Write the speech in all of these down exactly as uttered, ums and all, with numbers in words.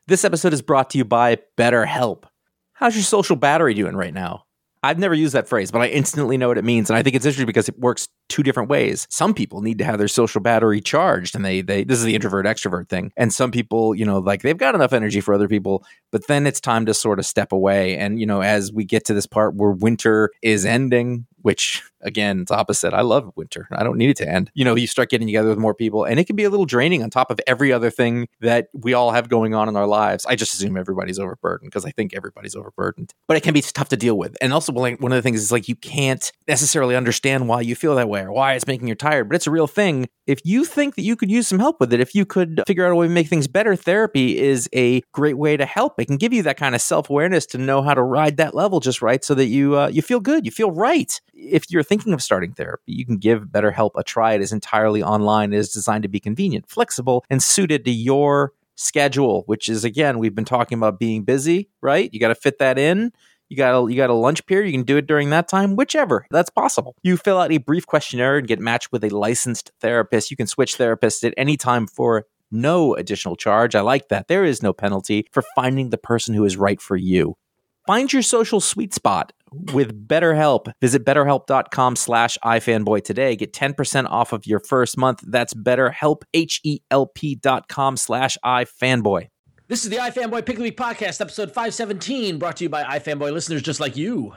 This episode is brought to you by BetterHelp. How's your social battery doing right now? I've never used that phrase, but I instantly know what it means. And I think it's interesting because it works two different ways. Some people need to have their social battery charged, and they, they, this is the introvert extrovert thing. And some people, you know, like they've got enough energy for other people, but then it's time to sort of step away. And, you know, as we get to this part where winter is ending, which again, it's opposite. I love winter. I don't need it to end. You know, you start getting together with more people, and it can be a little draining on top of every other thing that we all have going on in our lives. I just assume everybody's overburdened because I think everybody's overburdened, but it can be tough to deal with. And also, one of the things is like you can't necessarily understand why you feel that way or why it's making you tired, but it's a real thing. If you think that you could use some help with it, if you could figure out a way to make things better, therapy is a great way to help. It can give you that kind of self-awareness to know how to ride that level just right so that you uh, you feel good, you feel right. If you're thinking of starting therapy, you can give BetterHelp a try. It is entirely online. It is designed to be convenient, flexible, and suited to your schedule, which is, again, we've been talking about being busy, right? You got to fit that in. You got a, you got a lunch period. You can do it during that time, whichever. That's possible. You fill out a brief questionnaire and get matched with a licensed therapist. You can switch therapists at any time for no additional charge. I like that. There is no penalty for finding the person who is right for you. Find your social sweet spot with BetterHelp. Visit betterhelp.com slash ifanboy today. Get ten percent off of your first month. That's BetterHelp, H-E-L-P dot com slash ifanboy. This is the iFanboy Pick of the Week podcast, episode five seventeen, brought to you by iFanboy listeners just like you.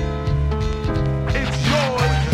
It's yours.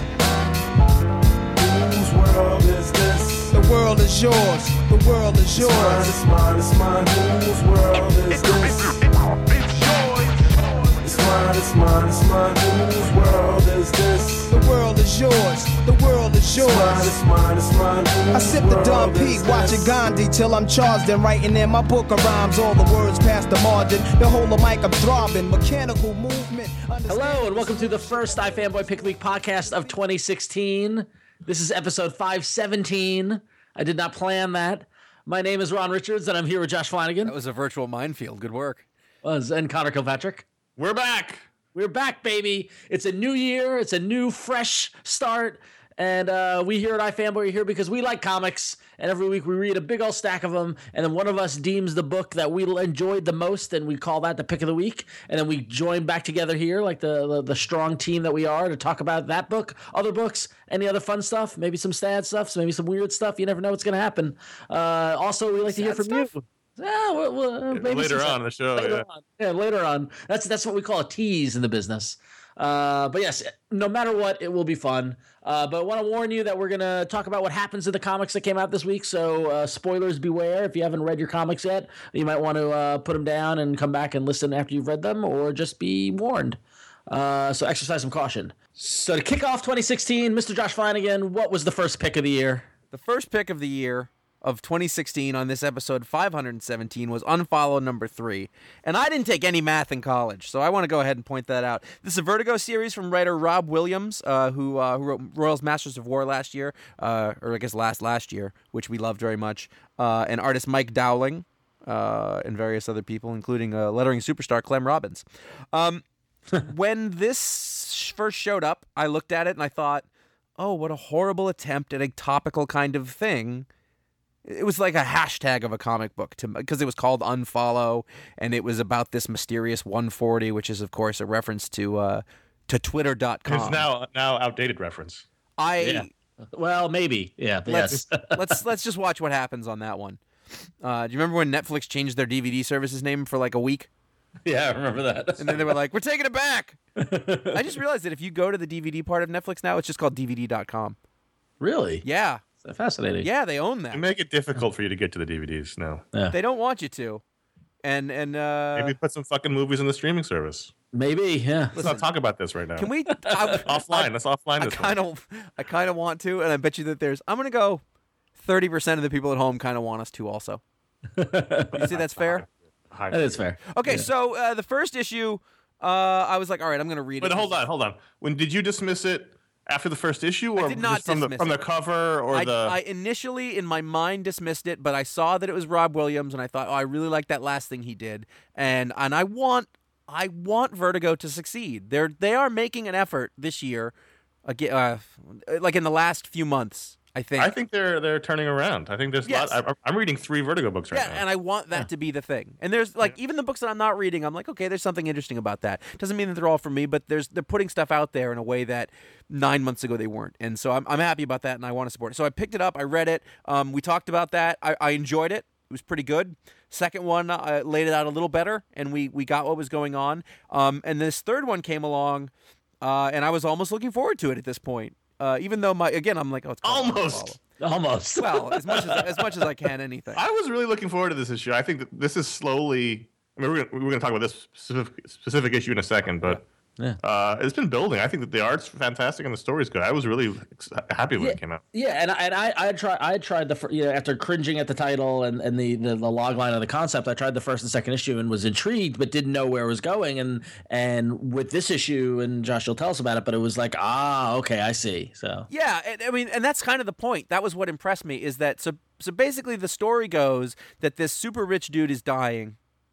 Whose world is this? The world is yours. The world is yours. It's mine, it's mine, it's mine. Whose world is this? It's yours. It's mine, it's mine, it's mine. Whose world is this? The world is yours. The world is yours. It's mine, it's mine, it's mine. I sip the Dom P, watching Gandhi till I'm charged and writing in my book of rhymes. All the words past the margin. The whole of mic I'm throbbing. Mechanical movement. Hello and welcome to the first iFanboy Pick of the Week podcast of twenty sixteen. This is episode five seventeen. I did not plan that. My name is Ron Richards and I'm here with Josh Flanagan. That was a virtual minefield. Good work. Was and Connor Kilpatrick. We're back. We're back, baby. It's a new year. It's a new, fresh start. And uh, we here at iFanboy are here because we like comics. And every week we read a big old stack of them. And then one of us deems the book that we enjoyed the most. And we call that the pick of the week. And then we join back together here like the, the, the strong team that we are to talk about that book, other books, any other fun stuff, maybe some sad stuff, maybe some weird stuff. You never know what's going to happen. Uh, also, we like sad to hear from stuff? you. Yeah, well, well, maybe later on in the show. Later yeah. On. yeah, later on. That's that's what we call a tease in the business. Uh, but yes, no matter what, it will be fun. Uh, but I want to warn you that we're going to talk about what happens in the comics that came out this week. So uh, spoilers beware. If you haven't read your comics yet, you might want to uh, put them down and come back and listen after you've read them, or just be warned. Uh, so exercise some caution. So to kick off twenty sixteen, Mister Josh Flanagan, what was the first pick of the year? The first pick of the year of twenty sixteen on this episode five seventeen was Unfollow number three. And I didn't take any math in college, so I want to go ahead and point that out. This is a Vertigo series from writer Rob Williams, uh, who, uh, who wrote Royals Masters of War last year, uh, or I guess last last year, which we loved very much, uh, and artist Mike Dowling, uh, and various other people, including uh, lettering superstar Clem Robbins. Um, when this first showed up, I looked at it and I thought, oh, what a horrible attempt at a topical kind of thing. It was like a hashtag of a comic book to because it was called Unfollow, and it was about this mysterious one forty, which is, of course, a reference to uh, to Twitter dot com. It's now now outdated reference. I yeah. Well, maybe. Yeah. Let's, yes. let's let's just watch what happens on that one. Uh, do you remember when Netflix changed their D V D services name for like a week? Yeah, I remember that. And then they were like, "We're taking it back." I just realized that if you go to the D V D part of Netflix now, it's just called D V D dot com. Really? Yeah. Fascinating. Yeah, they own that. They make it difficult for you to get to the D V Ds now. Yeah. They don't want you to. And and uh, maybe put some fucking movies in the streaming service. Maybe, yeah. Let's not talk about this right now. Can we I, offline? Let's offline. I this kind of, I kind of want to, and I bet you that there's. I'm gonna go. Thirty percent of the people at home kind of want us to. Also, you see that's fair. High that is fair. Okay, yeah. so uh, the first issue, uh, I was like, all right, I'm gonna read but it. But hold on, hold on. When did you dismiss it? After the first issue, or I did not just from the from it. the cover, or I, the? I initially, in my mind, dismissed it, but I saw that it was Rob Williams, and I thought, oh, I really like that last thing he did, and and I want, I want Vertigo to succeed. They're they are making an effort this year, again, uh, like in the last few months, I think. I think they're they're turning around. I think there's Yes. a lot. I, I'm reading three Vertigo books right Yeah, now. and I want that to be the thing. And there's like even the books that I'm not reading, I'm like, okay, there's something interesting about that. Doesn't mean that they're all for me, but there's they're putting stuff out there in a way that nine months ago they weren't. And so I'm I'm happy about that, and I want to support it. So I picked it up, I read it. Um, we talked about that. I, I enjoyed it. It was pretty good. Second one, I laid it out a little better, and we we got what was going on. Um, and this third one came along, uh, and I was almost looking forward to it at this point. Uh, even though my again, I'm like, oh, it's called Almost. Almost. well, as much as as much as I can, anything. I was really looking forward to this issue. I think that this is slowly. I mean, we're gonna, we're going to talk about this specific, specific issue in a second, but Yeah. uh, it's been building. I think that the art's fantastic and the story's good. I was really ex- happy when Yeah. it came out. Yeah, and I, and I, I tried, I tried the, fir- you know, after cringing at the title and, and the, the, the log line of the concept, I tried the first and second issue and was intrigued, but didn't know where it was going. And, and with this issue, and Josh will tell us about it, but it was like, ah, okay, I see. So Yeah, and, I mean, and that's kind of the point. That was what impressed me is that so so basically the story goes that this super rich dude is dying,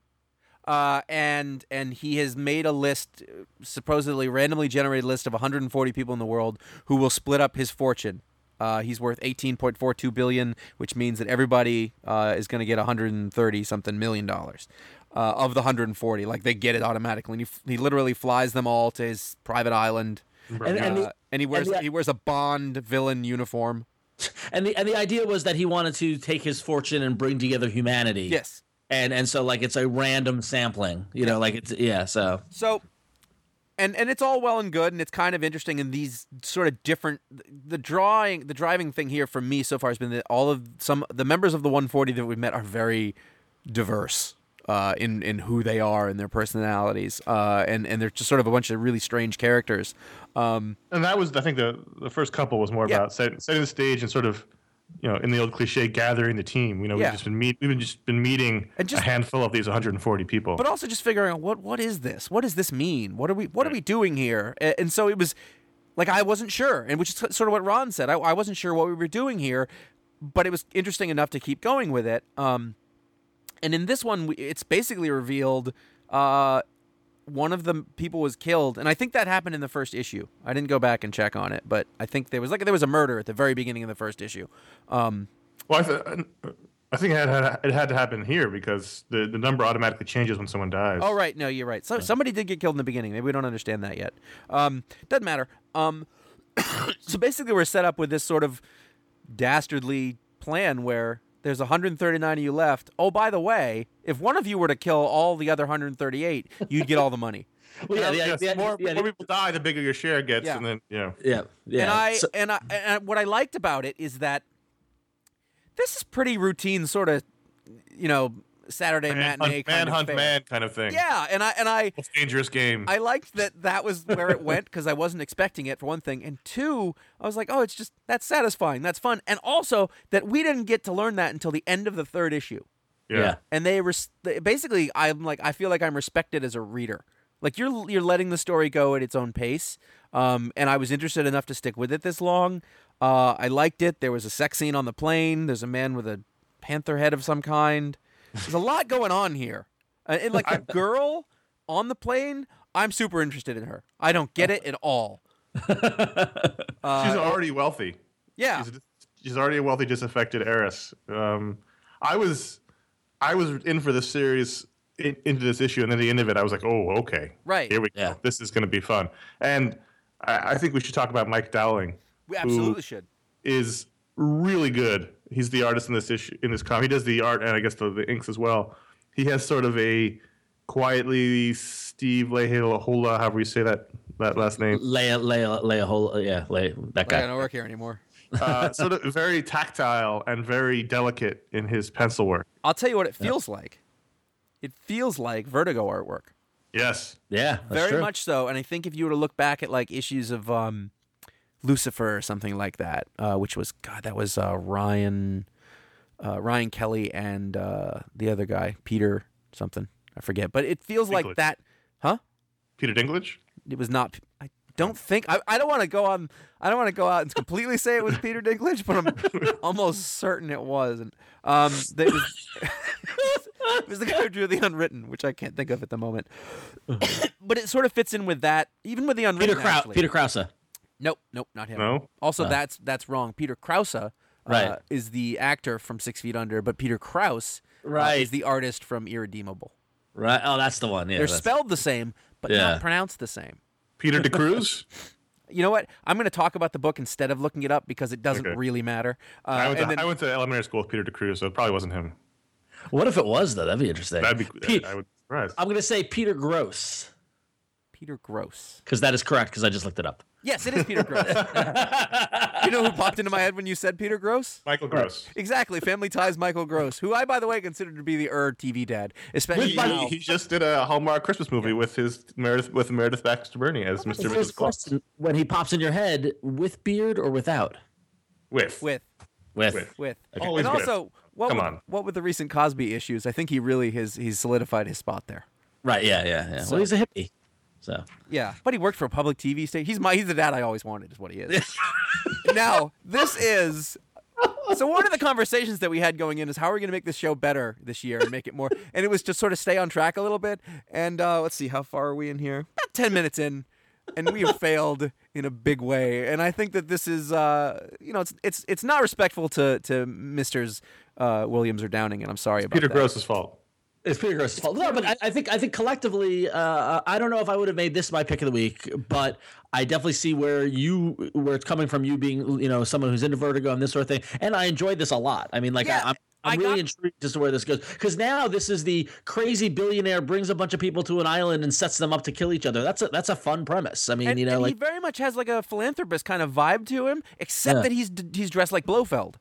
uh, and and he has made a list, supposedly randomly generated list of one hundred forty people in the world who will split up his fortune. Uh, he's worth eighteen point four two billion, which means that everybody uh, is going to get one hundred thirty something million dollars. Uh, of the one hundred forty, like they get it automatically. And he, f- he literally flies them all to his private island. and, and, Uh, the, and he wears and the- he wears a Bond villain uniform. and the and the idea was that he wanted to take his fortune and bring together humanity. Yes. And and so like it's a random sampling, you know, like it's yeah. So So, and and it's all well and good, and it's kind of interesting in these sort of different. The drawing, the driving thing here for me so far has been that all of some the members of the one forty that we've met are very diverse. Uh, in, in who they are and their personalities, uh, and and they're just sort of a bunch of really strange characters. Um, And that was, I think, the the first couple was more Yeah. about set, setting the stage and sort of, you know, in the old cliche, gathering the team. You know, Yeah. we've just been meet, we've just been meeting And just- a handful of these one hundred forty people. but also just figuring out what what is this? What does this mean? What are we what are we doing here? A- And so it was like I wasn't sure, and which is sort of what Ron said. I, I wasn't sure what we were doing here, but it was interesting enough to keep going with it. Um, and in this one, we- it's basically revealed uh, one of the people was killed, and I think that happened in the first issue. I didn't go back and check on it, but I think there was like there was a murder at the very beginning of the first issue. Um, well, I, th- I think it had, it had to happen here because the, the number automatically changes when someone dies. Oh, right. No, you're right. So somebody did get killed in the beginning. Maybe we don't understand that yet. Um, doesn't matter. Um, so basically, we're set up with this sort of dastardly plan where there's one hundred thirty-nine of you left. Oh, by the way, if one of you were to kill all the other one hundred thirty-eight, you'd get all the money. well, yeah, Yes, yeah, the more, yeah, the more people die, the bigger your share gets, Yeah. and then you know. yeah, yeah. And I So- and I and what I liked about it is that this is pretty routine, sort of, you know, Saturday Man matinee hunt, kind man, of hunt fare. man kind of thing. Yeah, and I and I. Most dangerous game. I liked that that was where it went because I wasn't expecting it, for one thing. And two, I was like, oh, it's just, that's satisfying. That's fun. And also that we didn't get to learn that until the end of the third issue. yeah. yeah. And they res- they- basically, I'm like, I feel like I'm respected as a reader. Like you're you're letting the story go at its own pace. Um, and I was interested enough to stick with it this long. Uh, I liked it. There was a sex scene on the plane. There's a man with a panther head of some kind. There's a lot going on here. Uh, and like the girl on the plane, I'm super interested in her. I don't get it at all. She's already wealthy. Yeah. She's, she's already a wealthy, disaffected heiress. Um, I was, I was in for this series, in, into this issue, and then the end of it, I was like, oh, okay, Right. here we Yeah. go. This is going to be fun. And I, I think we should talk about Mike Dowling. We who absolutely should. Is really good. He's the artist in this issue, in this comic. He does the art and I guess the, the inks as well. He has sort of a quietly Steve Lehola, however you say that that last name. Leia, Leia, Leia, Hol- yeah, Leia, that I guy. don't work here anymore. Uh, sort of very tactile and very delicate in his pencil work. I'll tell you what it feels like. It feels like Vertigo artwork. Yes. Yeah, that's Very true. much so. And I think if you were to look back at like issues of um, Lucifer or something like that, uh, which was, God, that was uh, Ryan uh, Ryan Kelly and uh, the other guy, Peter something. I forget. But it feels like Dinklage. that. Huh? Peter Dinklage? It was not. I don't think. I, I don't want to go on. I don't want to go out and completely say it was Peter Dinklage, but I'm almost certain it wasn't. Um, that it was, it was the guy who drew the Unwritten, which I can't think of at the moment. But it sort of fits in with that, even with the Unwritten. Peter Krause. actually. Peter Krause. Nope, nope, not him. No? Also, No. that's that's wrong. Peter Krause uh, Right. is the actor from Six Feet Under, but Peter Krause uh, Right. is the artist from Irredeemable. Right. Oh, that's the one. Yeah. They're that's- spelled the same, but Yeah. not pronounced the same. Peter DeCruz? You know what? I'm going to talk about the book instead of looking it up because it doesn't Okay. really matter. Uh, I, went and to, then- I went to elementary school with Peter DeCruz, so it probably wasn't him. What if it was though? That'd be interesting. That'd be. Pete, I would be surprised. I'm going to say Peter Gross Peter Gross. because that is correct because I just looked it up. Yes, it is Peter Gross. You know who popped into my head when you said Peter Gross? Michael Gross. Exactly, Family Ties Michael Gross, who I, by the way, consider to be the er T V dad, especially He, now. he just did a Hallmark Christmas movie with his Meredith with Meredith Baxter Burney as Mister Here's Missus the Claus. question: when he pops in your head, with beard or without? With. with With. With. with, Always and with. also what Come with, on. what with the recent Cosby issues, I think he really has he's solidified his spot there. Right. Yeah. Yeah. Yeah. well, he's a hippie. So. Yeah, but he worked for a public T V station. He's my he's the dad I always wanted, is what he is. Now, this is so one of the conversations that we had going in is how are we going to make this show better this year and make it more. And it was to sort of stay on track a little bit. And uh, let's see, how far are we in here? About ten minutes in, and we have failed in a big way. And I think that this is, uh, you know, it's it's it's not respectful to to Misters uh, Williams or Downing, and I'm sorry about Peter that. Gross's fault. It's Peter Gross's fault. No, but I, I think I think collectively, uh, I don't know if I would have made this my pick of the week, but I definitely see where you where it's coming from. You being you know someone who's into Vertigo and this sort of thing, and I enjoyed this a lot. I mean, like Yeah, I, I'm. I'm I really got- intrigued as to where this goes because now this is the crazy billionaire brings a bunch of people to an island and sets them up to kill each other. That's a that's a fun premise. I mean, And, you know, and like he very much has like a philanthropist kind of vibe to him, except Yeah. that he's he's dressed like Blofeld.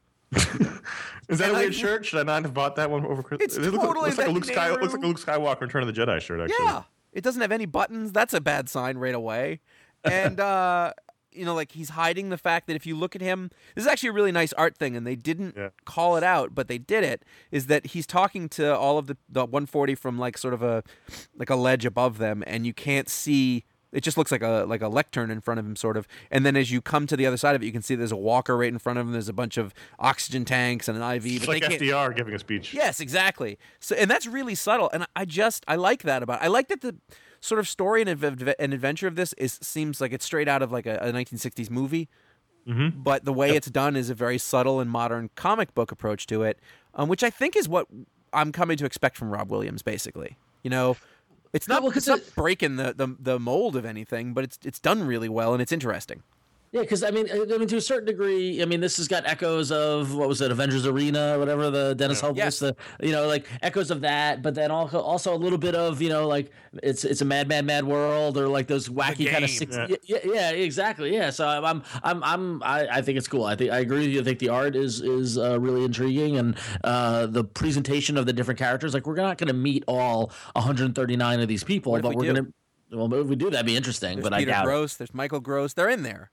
Is that And a I- weird shirt? Should I not have bought that one over Christmas? It's it looks, totally looks like a that Luke Sky, Nehru- looks like a Luke Skywalker Return of the Jedi shirt. Actually, Yeah. It doesn't have any buttons. That's a bad sign right away. And, uh, you know, like he's hiding the fact that if you look at him, this is actually a really nice art thing, and they didn't Yeah. call it out, but they did it, is that he's talking to all of the, the one forty from like sort of a, like a ledge above them, and you can't see. It just looks like a like a lectern in front of him, sort of. And then as you come to the other side of it, you can see there's a walker right in front of him. There's a bunch of oxygen tanks and an I V. It's But like they can't, F D R giving a speech. Yes, exactly. So, and that's really subtle, and I just I like that about. I like that the sort of story and, adv- and adventure of this is seems like it's straight out of like a, a nineteen sixties movie, mm-hmm. but the way it's done is a very subtle and modern comic book approach to it, um, which I think is what I'm coming to expect from Rob Williams. Basically, you know. It's not, well, 'cause it's not it- breaking the, the, the mold of anything, but it's it's done really well and it's interesting. Yeah, because I mean, I mean, to a certain degree, I mean, this has got echoes of what was it, Avengers Arena, or whatever the Dennis Hopeless, Yes. the you know, like echoes of that, but then also also a little bit of you know, like it's it's a mad, mad, mad world, or like those wacky kind of Game. six. Yeah. Yeah. Yeah, yeah, exactly. Yeah, so I'm I'm I'm I, I think it's cool. I think I agree with you. I think the art is is uh, really intriguing, and uh, the presentation of the different characters. Like we're not going to meet all one hundred thirty-nine of these people, What if but we we're do? going to. Well, if we do, that'd be interesting. There's but Peter I doubt it. Gross, there's Michael Gross, they're in there.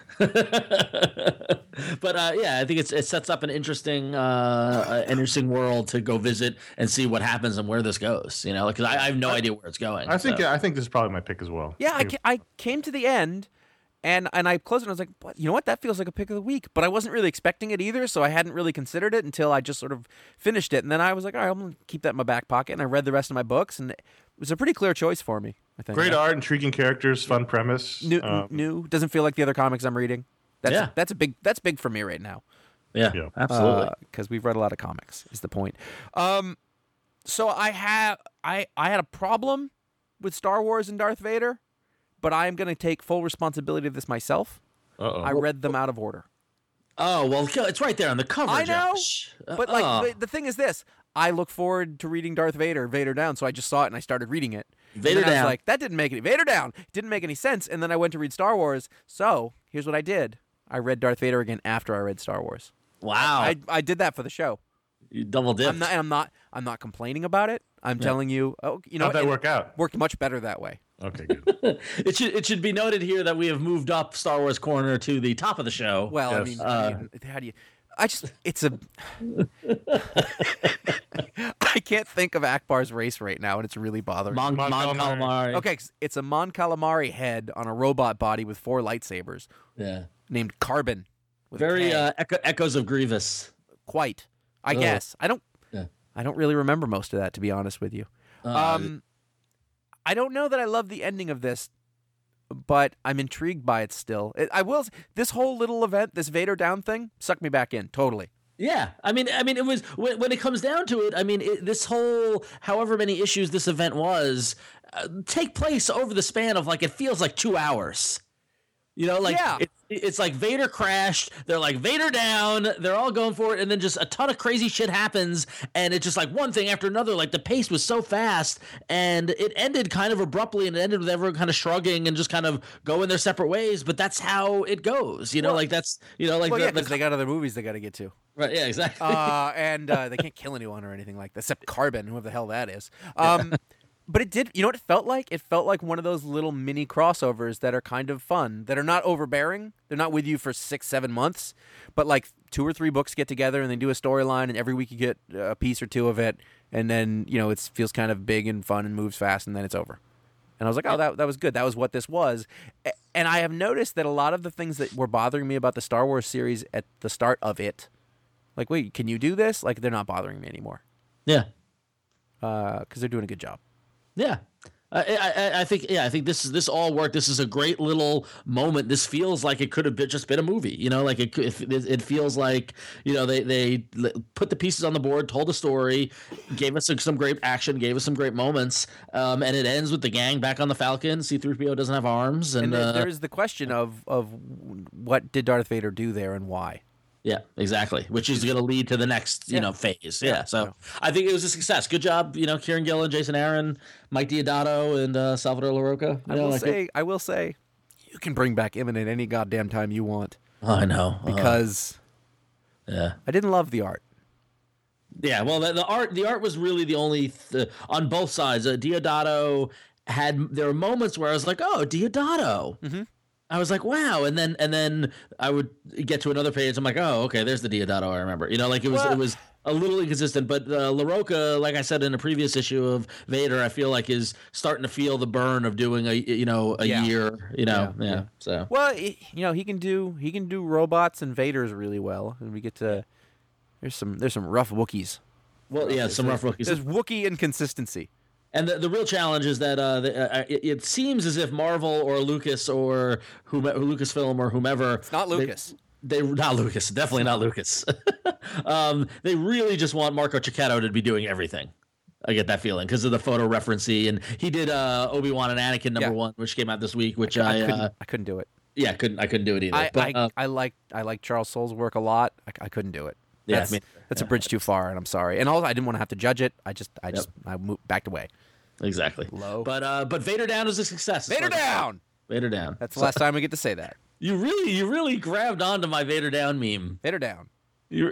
But uh, yeah, I think it's it sets up an interesting, uh, uh, interesting world to go visit and see what happens and where this goes. You know, because I, I have no idea where it's going. I think so. I think this is probably my pick as well. Yeah, I, think ca- I came to the end, and and I closed it. And I was like, what? You know what? That feels like a pick of the week. But I wasn't really expecting it either, so I hadn't really considered it until I just sort of finished it. And then I was like, all right, I'm gonna keep that in my back pocket. And I read the rest of my books, and it was a pretty clear choice for me. I think Great Yeah. art, intriguing characters, fun premise. New, Um, new doesn't feel like the other comics I'm reading. That's Yeah. that's a big that's big for me right now. yeah, Yeah. absolutely. Because we've read a lot of comics. Is the point. Um, so I have I I had a problem with Star Wars and Darth Vader, but I am going to take full responsibility of this myself. uh-oh. I read them out of order. oh well, it's right there on the cover. I know, Josh. but like Oh. the, the thing is this: I look forward to reading Darth Vader, Vader Down. So I just saw it and I started reading it. Vader and then I Down. was like, that didn't make any Vader Down. Didn't make any sense. And then I went to read Star Wars. So here's what I did: I read Darth Vader again after I read Star Wars. wow, I I did that for the show. you double dipped. I'm not, and I'm not I'm not complaining about it. I'm telling you, oh, you know, How'd that it work out? worked much better that way. Okay, good. it should it should be noted here that we have moved up Star Wars Corner to the top of the show. Well, I Yes. mean, Uh, how, do you, how do you? I just it's a. I can't think of Akbar's race right now, and it's really bothering. me. Mon, Mon Mon Calamari. Calamari. Okay, it's a Mon Calamari head on a robot body with four lightsabers, Yeah. named Carbon. With a Very K. uh, echo, echoes of Grievous. Quite. I Oh. guess I don't. Yeah. I don't really remember most of that, to be honest with you. Uh, Um, I don't know that I love the ending of this. but I'm intrigued by it still. It, I will. This whole little event, this Vader down thing, sucked me back in totally. Yeah, I mean, I mean, it was when, when it comes down to it. I mean, it, this whole, however many issues this event was, uh, take place over the span of like it feels like two hours. You know, like Yeah. it, it's like Vader crashed. They're like Vader down. They're all going for it, and then just a ton of crazy shit happens, and it's just like one thing after another. Like the pace was so fast, and it ended kind of abruptly, and it ended with everyone kind of shrugging and just kind of going their separate ways. But that's how it goes. You know, Well- like that's you know, like Well, the, yeah, the- because they got other movies they got to get to. right, yeah, exactly. uh, and uh, they can't kill anyone or anything like that, except Carbon, whoever the hell that is. Um, but it did, you know what it felt like? It felt like one of those little mini crossovers that are kind of fun, that are not overbearing. They're not with you for six, seven months, but like two or three books get together and they do a storyline, and every week you get a piece or two of it, and then, you know, it feels kind of big and fun and moves fast, and then it's over. And I was like, oh, that that was good. That was what this was. A- And I have noticed that a lot of the things that were bothering me about the Star Wars series at the start of it, like, wait, can you do this? Like, they're not bothering me anymore yeah. because they're doing a good job. Yeah. I, I I think yeah I think this is this all worked. This is a great little moment. This feels like it could have been, just been a movie. You know, like it could- it, it feels like you know they they put the pieces on the board, told a story, gave us some, some great action, gave us some great moments, um, and it ends with the gang back on the Falcon. C three P O doesn't have arms, and, And then uh, there's the question of of what did Darth Vader do there and why? yeah, exactly, which is going to lead to the next you Yeah. know phase. Yeah, so Yeah. I think it was a success. Good job, you know, Kieran Gillen, Jason Aaron, Mike Diodato, and uh, Salvador LaRocca. I You know, will like it- say, I will say, you can bring back Imminent any goddamn time you want Oh, I know uh, because yeah. I didn't love the art. Yeah, well, the, the art the art was really the only th- on both sides. Uh, Diodato had there were moments where I was like, oh, Diodato. Mm-hmm. I was like, wow, and then and then I would get to another page. I'm like, oh, okay, there's the Diodato I remember. You know, like it was Well- it was a little inconsistent. But uh, LaRocca, like I said in a previous issue of Vader, I feel like is starting to feel the burn of doing a you know a Yeah. year. You know, yeah. Yeah, yeah. So Well, he- you know, he can do he can do robots and Vaders really well, and we get to there's some there's some rough Wookiees. well, yeah, some rough rookies. There's Wookiee inconsistency. And the, the real challenge is that uh, the, uh, it, it seems as if Marvel or Lucas or whom, Lucasfilm or whomever It's not Lucas. They, they not Lucas, definitely not Lucas. um, they really just want Marco Cicchetto to be doing everything. I get that feeling because of the photo referencey, and he did uh, Obi-Wan and Anakin number Yeah. one, which came out this week. Which I I, couldn't uh, I couldn't do it. yeah couldn't I couldn't do it either. I but, I, uh, I like I like Charles Soule's work a lot. I, I couldn't do it. Yeah, That's, me- that's a bridge too far, and I'm sorry. And also, I didn't want to have to judge it. I just I just I moved backed away. exactly. Low. But uh, but Vader down was a success. Vader down. Vader down. That's the last time we get to say that. You really you really grabbed onto my Vader down meme. Vader down. You.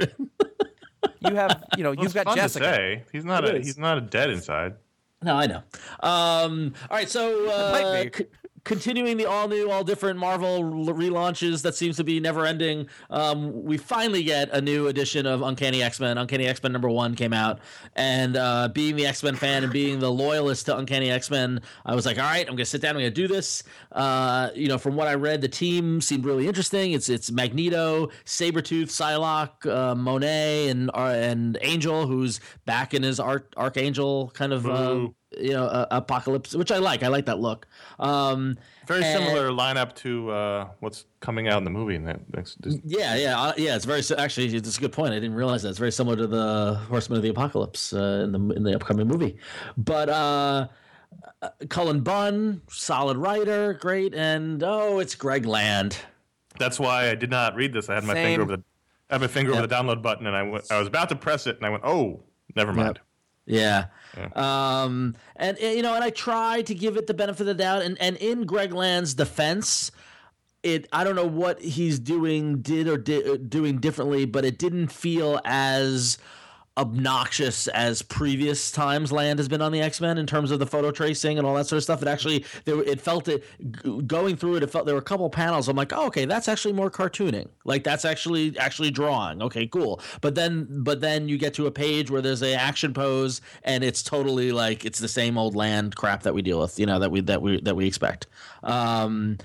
You have you know Well, you've it's got fun Jessica. To say. He's not It a is. he's not a dead inside. No, I know. Um, all right, so Might uh, be. c- continuing the all new, all different Marvel l- relaunches that seems to be never ending. Um, we finally get a new edition of Uncanny X-Men. Uncanny X-Men number one came out, and uh, being the X-Men fan and being the loyalist to Uncanny X-Men, I was like, all right, I'm gonna sit down, I'm gonna do this. Uh, you know, from what I read, the team seemed really interesting. It's it's Magneto, Sabretooth, Psylocke, uh, Monet, and uh, and Angel, who's back in his Arch- Archangel kind of. Uh, Boo. you know, uh, apocalypse, which I like. I like that look. Um, Very and- similar lineup to uh, what's coming out in the movie in that next. Yeah, yeah, uh, yeah. It's very si- actually. It's a good point. I didn't realize that. It's very similar to the Horsemen of the Apocalypse uh, in the in the upcoming movie. But uh, uh, Cullen Bunn, solid writer, great, and oh, it's Greg Land. That's why I did not read this. I had my Same. finger over the I had my finger over the download button, and I went, I was about to press it, and I went, oh, never mind. Yeah. Yeah. Um, and, and, you know, and I tried to give it the benefit of the doubt. And, and in Greg Land's defense, it, I don't know what he's doing, did or did doing differently, but it didn't feel as obnoxious as previous times Land has been on the X-Men in terms of the photo tracing and all that sort of stuff. It actually, there, it felt it g- going through it. It felt there were a couple panels. I'm like, oh, okay, that's actually more cartooning. Like that's actually actually drawing. Okay, cool. But then, but then you get to a page where there's a action pose, and it's totally like it's the same old Land crap that we deal with. You know that we that we that we expect. Um,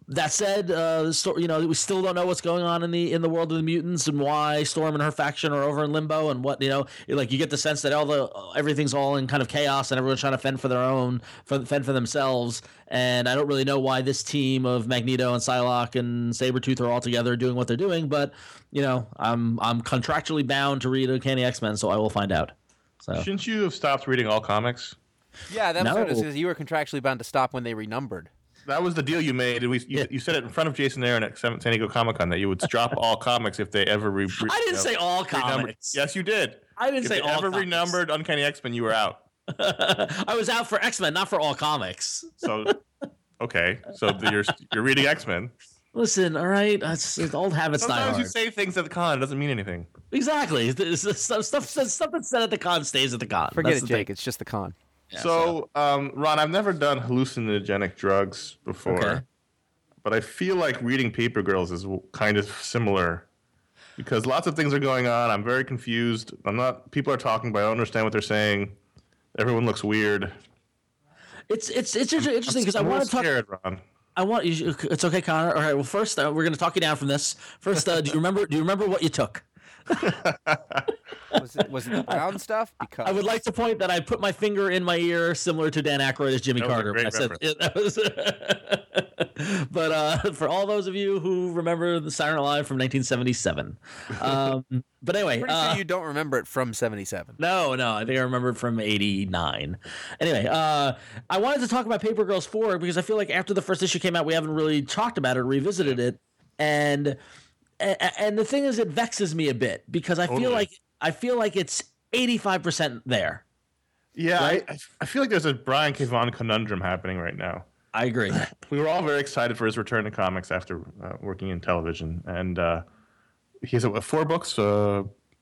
That said, uh, the story, you know, we still don't know what's going on in the in the world of the mutants and why Storm and her faction are over in limbo and what, you know, like you get the sense that all the everything's all in kind of chaos and everyone's trying to fend for their own, for, fend for themselves. And I don't really know why this team of Magneto and Psylocke and Sabretooth are all together doing what they're doing, but you know, I'm I'm contractually bound to read Uncanny X-Men, so I will find out. So Shouldn't you have stopped reading all comics? Yeah, that's No. what it is. You were contractually bound to stop when they renumbered. That was the deal you made. And we, you, Yeah. you said it in front of Jason Aaron at San Diego Comic Con that you would drop all comics if they ever re. re I didn't you know, say all renumbered. comics. Yes, you did. I didn't If say they all ever comics. renumbered Uncanny X-Men, you were out. I was out for X-Men, not for all comics. So, okay, so the, you're you're reading X-Men. Listen, all right, it's, it's old habits die Sometimes hard. you say things at the con, it doesn't mean anything. Exactly. It's- it's Stuff, stuff, stuff that's said at the con stays at the con. Forget That's it, the thing. Jake. It's just the con. Yeah, so, um, Ron, I've never done hallucinogenic drugs before, Okay. but I feel like reading Paper Girls is w- kind of similar because lots of things are going on. I'm very confused. I'm not. People are talking, but I don't understand what they're saying. Everyone looks weird. It's it's it's inter- interesting because I I'm a want little to talk. scared, Ron. I want you. It's okay, Connor. All right. Well, first uh, we're going to talk you down from this. First, uh, do you remember? Do you remember what you took? Was it, was it the brown stuff? Because I would like to point that I put my finger in my ear, similar to Dan Aykroyd as Jimmy That was a Carter. great when I said it, that was but uh, for all those of you who remember the Saturday Night Live from nineteen seventy-seven, um, but anyway, pretty uh, sure you don't remember it from seventy-seven. no, no, I think I remember it from eighty-nine. Anyway, uh, I wanted to talk about Paper Girls four because I feel like after the first issue came out, we haven't really talked about it, revisited it, and and, and the thing is, it vexes me a bit because I feel Totally. like I feel like it's eighty-five percent there. Yeah, Right? I, I feel like there's a Brian K. Vaughan conundrum happening right now. I agree. We were all very excited for his return to comics after uh, working in television, and uh, he has uh, four books: uh,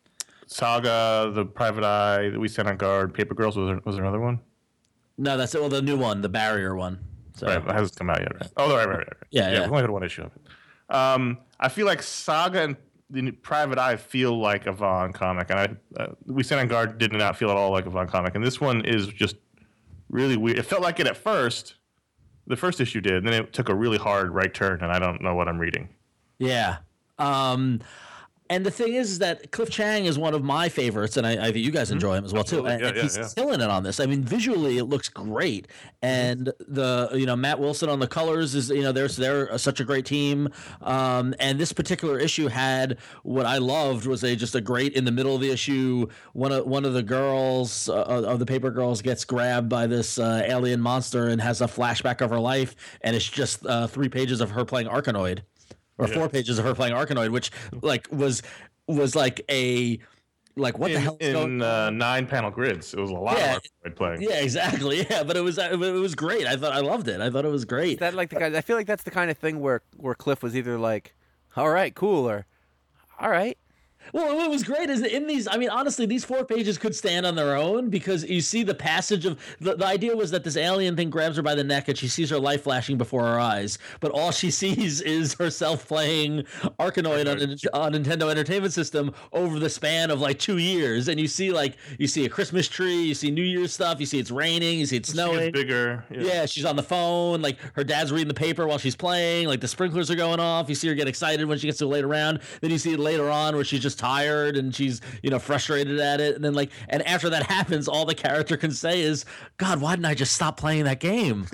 Saga, The Private Eye, We Stand on Guard, Paper Girls. Was there, was there another one? No, that's it. Well, the new one, the Barrier one. So Right, that hasn't come out yet. Right? Oh, right, right, right. right. Yeah, yeah. We've only had one issue of it. Um, I feel like Saga and the Private Eye feel like a Vaughn comic, and I, uh, We Stand on Guard did not feel at all like a Vaughn comic, and this one is just really weird. It felt like it at first. The first issue did, and then it took a really hard right turn, and I don't know what I'm reading. yeah. Um, and the thing is, is that Cliff Chang is one of my favorites, and I, I think you guys enjoy him as well too. Absolutely. And, Yeah, and yeah, he's yeah. killing it on this. I mean, visually, it looks great, and the you know Matt Wilson on the colors is you know they're they're such a great team. Um, and this particular issue had what I loved was a just a great in the middle of the issue. One of one of the girls uh, of the Paper Girls gets grabbed by this uh, alien monster and has a flashback of her life, and it's just uh, three pages of her playing Arkanoid. Or four Yeah. pages of her playing Arkanoid, which like was was like a like what the in hell is going in uh, nine panel grids. It was a lot Yeah. of Arkanoid playing. yeah, exactly. Yeah, but it was it was great. I thought I loved it. I thought it was great. Is that like the kind? I feel like that's the kind of thing where where Cliff was either like, "All right, cool," or "All right." Well, what was great is that in these, I mean, honestly, these four pages could stand on their own because you see the passage of the, the idea was that this alien thing grabs her by the neck and she sees her life flashing before her eyes, but all she sees is herself playing Arkanoid on, on Nintendo Entertainment System over the span of like two years. And you see like you see a Christmas tree, you see New Year's stuff, you see it's raining, you see it's She gets snowing. bigger. Yeah. Yeah, she's on the phone. Like her dad's reading the paper while she's playing. Like the sprinklers are going off. You see her get excited when she gets to later round. Then you see it later on where she's just tired and she's you know frustrated at it. And then like and after that happens, all the character can say is, "God, why didn't I just stop playing that game?"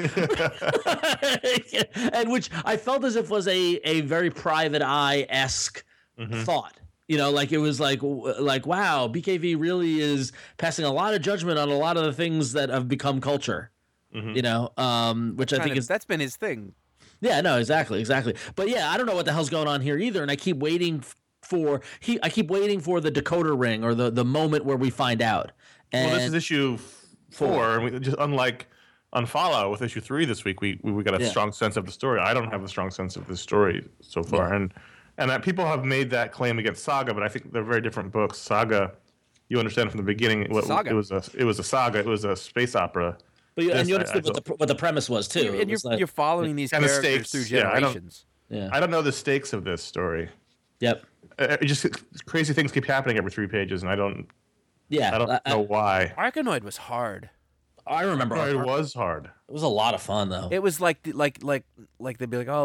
And which I felt as if was a a very Private Eye esque thought. You know, like it was like like wow, B K V really is passing a lot of judgment on a lot of the things that have become culture. You know, um, which I Kind think of- is that's been his thing. yeah, no, exactly, exactly. But yeah, I don't know what the hell's going on here either, and I keep waiting f- for he. I keep waiting for the decoder ring or the the moment where we find out. And Well, this is issue f- four, and we just unlike on Fallout with issue three this week, we we, we got a Yeah. strong sense of the story. I don't have a strong sense of the story so far, and and that people have made that claim against Saga, but I think they're very different books. Saga, you understand from the beginning, what, Saga. it was a it was a saga. It was a space opera. but you, and Yes, you I- understood I what the what the premise was too. And It you're, was like- you're following these And the characters stakes, through yeah, I don't- generations. yeah, I don't know the stakes of this story. yep, Uh, it just crazy things keep happening every three pages, and I don't yeah. I don't I, know why. Arkanoid was hard. I remember It it was hard. was a lot of fun though. It was like like like like they'd be like, oh, like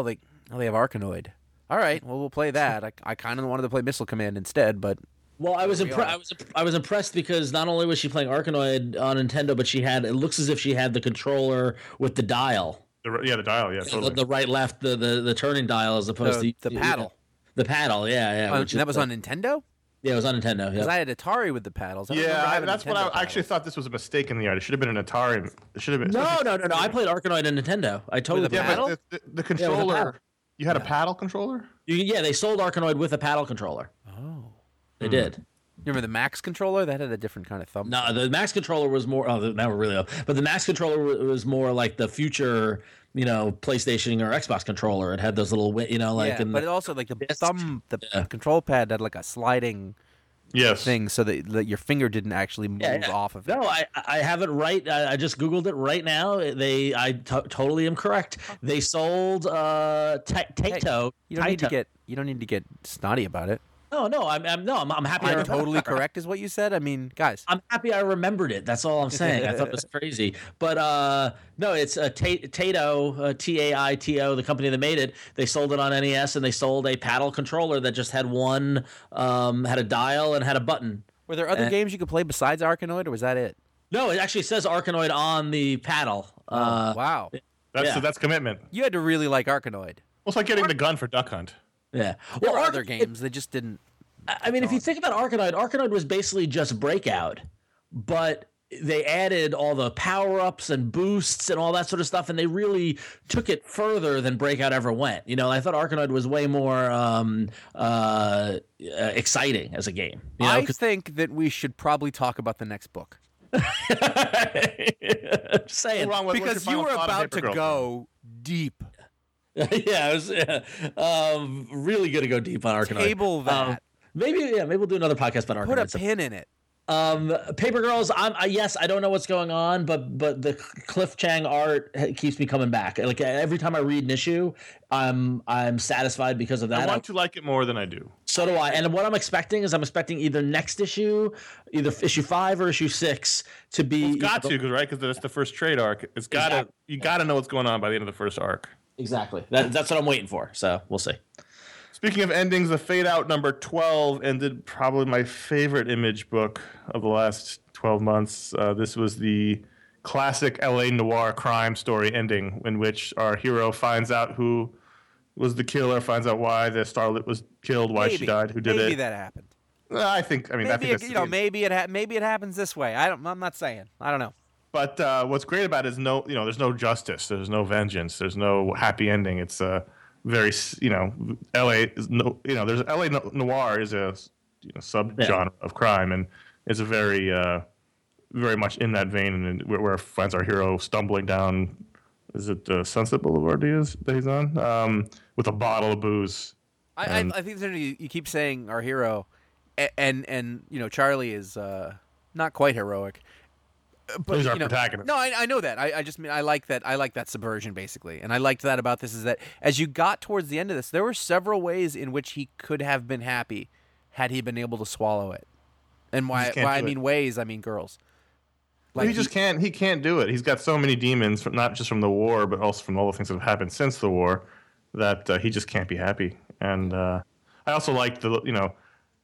Oh, they have Arkanoid. All right, well, we'll play that. I, I kind of wanted to play Missile Command instead, but Well, I was we impre- are. I was I was impressed because not only was she playing Arkanoid on Nintendo, but she had it looks as if she had the controller with the dial, The, yeah, the dial. Yeah, the, totally. the right left, the, the the turning dial as opposed the, to the paddle. The paddle, yeah, yeah. Uh, which that is- was on Nintendo? Yeah, it was on Nintendo. Because Yeah. I had Atari with the paddles. I don't remember yeah, I, having that's what I Nintendo actually paddles. thought. This was a mistake in the art. It should have been an Atari. It should have been. No, no, no, no. I played Arkanoid on Nintendo. I totally With a played Yeah, paddle? but the, the, the controller. paddle. you had a paddle controller. You, yeah, they sold Arkanoid with a paddle controller. Oh. They did. You remember the Max controller? That had a different kind of thumb. No, the Max controller was more. Oh, now we're really up. But the Max controller wa- was more like the future, you know, PlayStation or Xbox controller. It had those little, wi- you know, like. yeah, in but the, it also, like, the Yes. thumb, the Yeah. control pad had, like, a sliding Yes. thing so that, that your finger didn't actually move Yeah, yeah. off of it. No, I I have it right. I, I just googled it right now. They I t- totally am correct. They sold uh Ta- Taito. You don't need to Taito. get you don't need to get snotty about it. No, no. I'm, I'm no. I'm, I'm happy. I I'm remember- totally correct is what you said. I mean, guys, I'm happy I remembered it. That's all I'm saying. I thought it was crazy. But uh, no, it's a Ta- Taito, uh, T A I T O, the company that made it. They sold it on N E S, and they sold a paddle controller that just had one, um, had a dial and had a button. were there other uh, games you could play besides Arkanoid, or was that it? No, it actually says Arkanoid on the paddle. Uh, Wow, That's yeah. that's commitment. you had to really like Arkanoid. Well, it's like getting the gun for Duck Hunt. yeah. There were Ark- other games that just didn't. I mean, if you think about Arkanoid, Arkanoid was basically just Breakout, but they added all the power-ups and boosts and all that sort of stuff, and they really took it further than Breakout ever went. You know, I thought Arkanoid was way more um, uh, uh, exciting as a game. You know, I 'cause- think that we should probably talk about the next book Just saying. What's wrong with- what's your because you final were thought on about to Paper Girl? go deep. yeah, it was uh, um, really going to go deep on Arkanoid. Table that. Um, maybe, yeah, maybe we'll do another podcast about Arkanoid. Put a So- pin in it. Um, Paper Girls. I'm I, yes, I don't know what's going on, but but the Cliff Chang art ha- keeps me coming back. Like every time I read an issue, I'm I'm satisfied because of I that. want to like it more than I do. So do I. And what I'm expecting is I'm expecting either next issue, either issue five or issue six, to be. It's got to, cause, right? Because that's the first trade arc. It's got to. Exactly. You got to know what's going on by the end of the first arc. Exactly. That, that's what I'm waiting for. So we'll see. Speaking of endings, the Fade Out number twelve ended probably my favorite Image book of the last twelve months. Uh, this was the classic L A noir crime story ending, in which our hero finds out who was the killer, finds out why the starlet was killed, why maybe. she died, who did maybe it. that happened. Uh, I think. I mean, I Maybe think it, that's you know, the- maybe it ha- maybe it happens this way. I don't. I'm not saying. I don't know. But uh, what's great about it is no, you know, there's no justice, there's no vengeance, there's no happy ending. It's a very, s- you know, L A is no, you know, there's L A no- noir is a you know, subgenre of crime, and it's a very, uh, very much in that vein, and where, where it finds our hero stumbling down. Is it uh, Sunset Boulevard he is, that he's on um, with a bottle of booze? I, And- I, I think that you, you keep saying our hero, and and, and you know Charlie is uh, not quite heroic. Uh, But, He's our you know, protagonist. No, I, I know that. I, I just mean I like that. I like that subversion basically, and I liked that about this is that as you got towards the end of this, there were several ways in which he could have been happy had he been able to swallow it. And why? just can't Why I do it. mean ways, I mean girls. he just can't. He can't do it. He's got so many demons, from, not just from the war, but also from all the things that have happened since the war, that uh, he just can't be happy. And uh, I also like the, you know,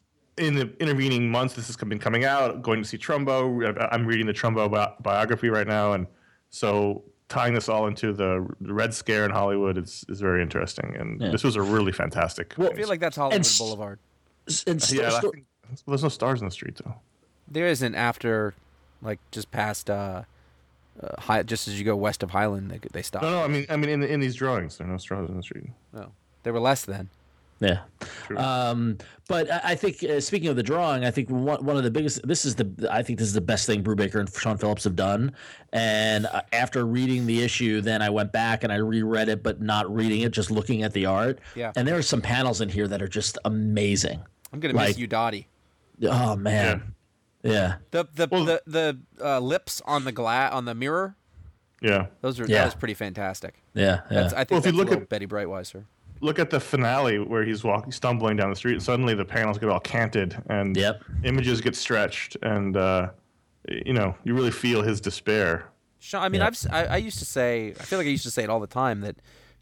in the intervening months, this has been coming out. Going to see Trumbo. I'm reading the Trumbo bi- biography right now, and so tying this all into the Red Scare in Hollywood is is very interesting. And Yeah. this was a really fantastic. Well, I feel like that's Hollywood And s- Boulevard. And sto- yeah, I sto- think, there's no stars in the street though. There isn't after, like just past, uh, uh, high, just as you go west of Highland, they they stop. No, no. I mean, I mean, in in these drawings, there are no stars in the street. No, there were less then. Yeah. True. Um, but I I think uh, speaking of the drawing, I think one, one of the biggest. This is the. I think this is the best thing Brubaker and Sean Phillips have done. And uh, after reading the issue, then I went back and I reread it, but not reading it, just looking at the art. Yeah. And there are some panels in here that are just amazing. I'm gonna Like- miss you, Dottie. Oh man. Yeah. The the Well- the, the uh, lips on the gla- on the mirror. Yeah. Those are Yeah. that was pretty fantastic. Yeah. Yeah. That's, I think Well, if you that's look a little at- Betty Brightweiser. Look at the finale where he's walking, stumbling down the street, and suddenly the panels get all canted, and Yep. images get stretched, and uh, you know you really feel his despair. Sean, I mean, Yeah. I've s- I, I used to say I feel like I used to say it all the time that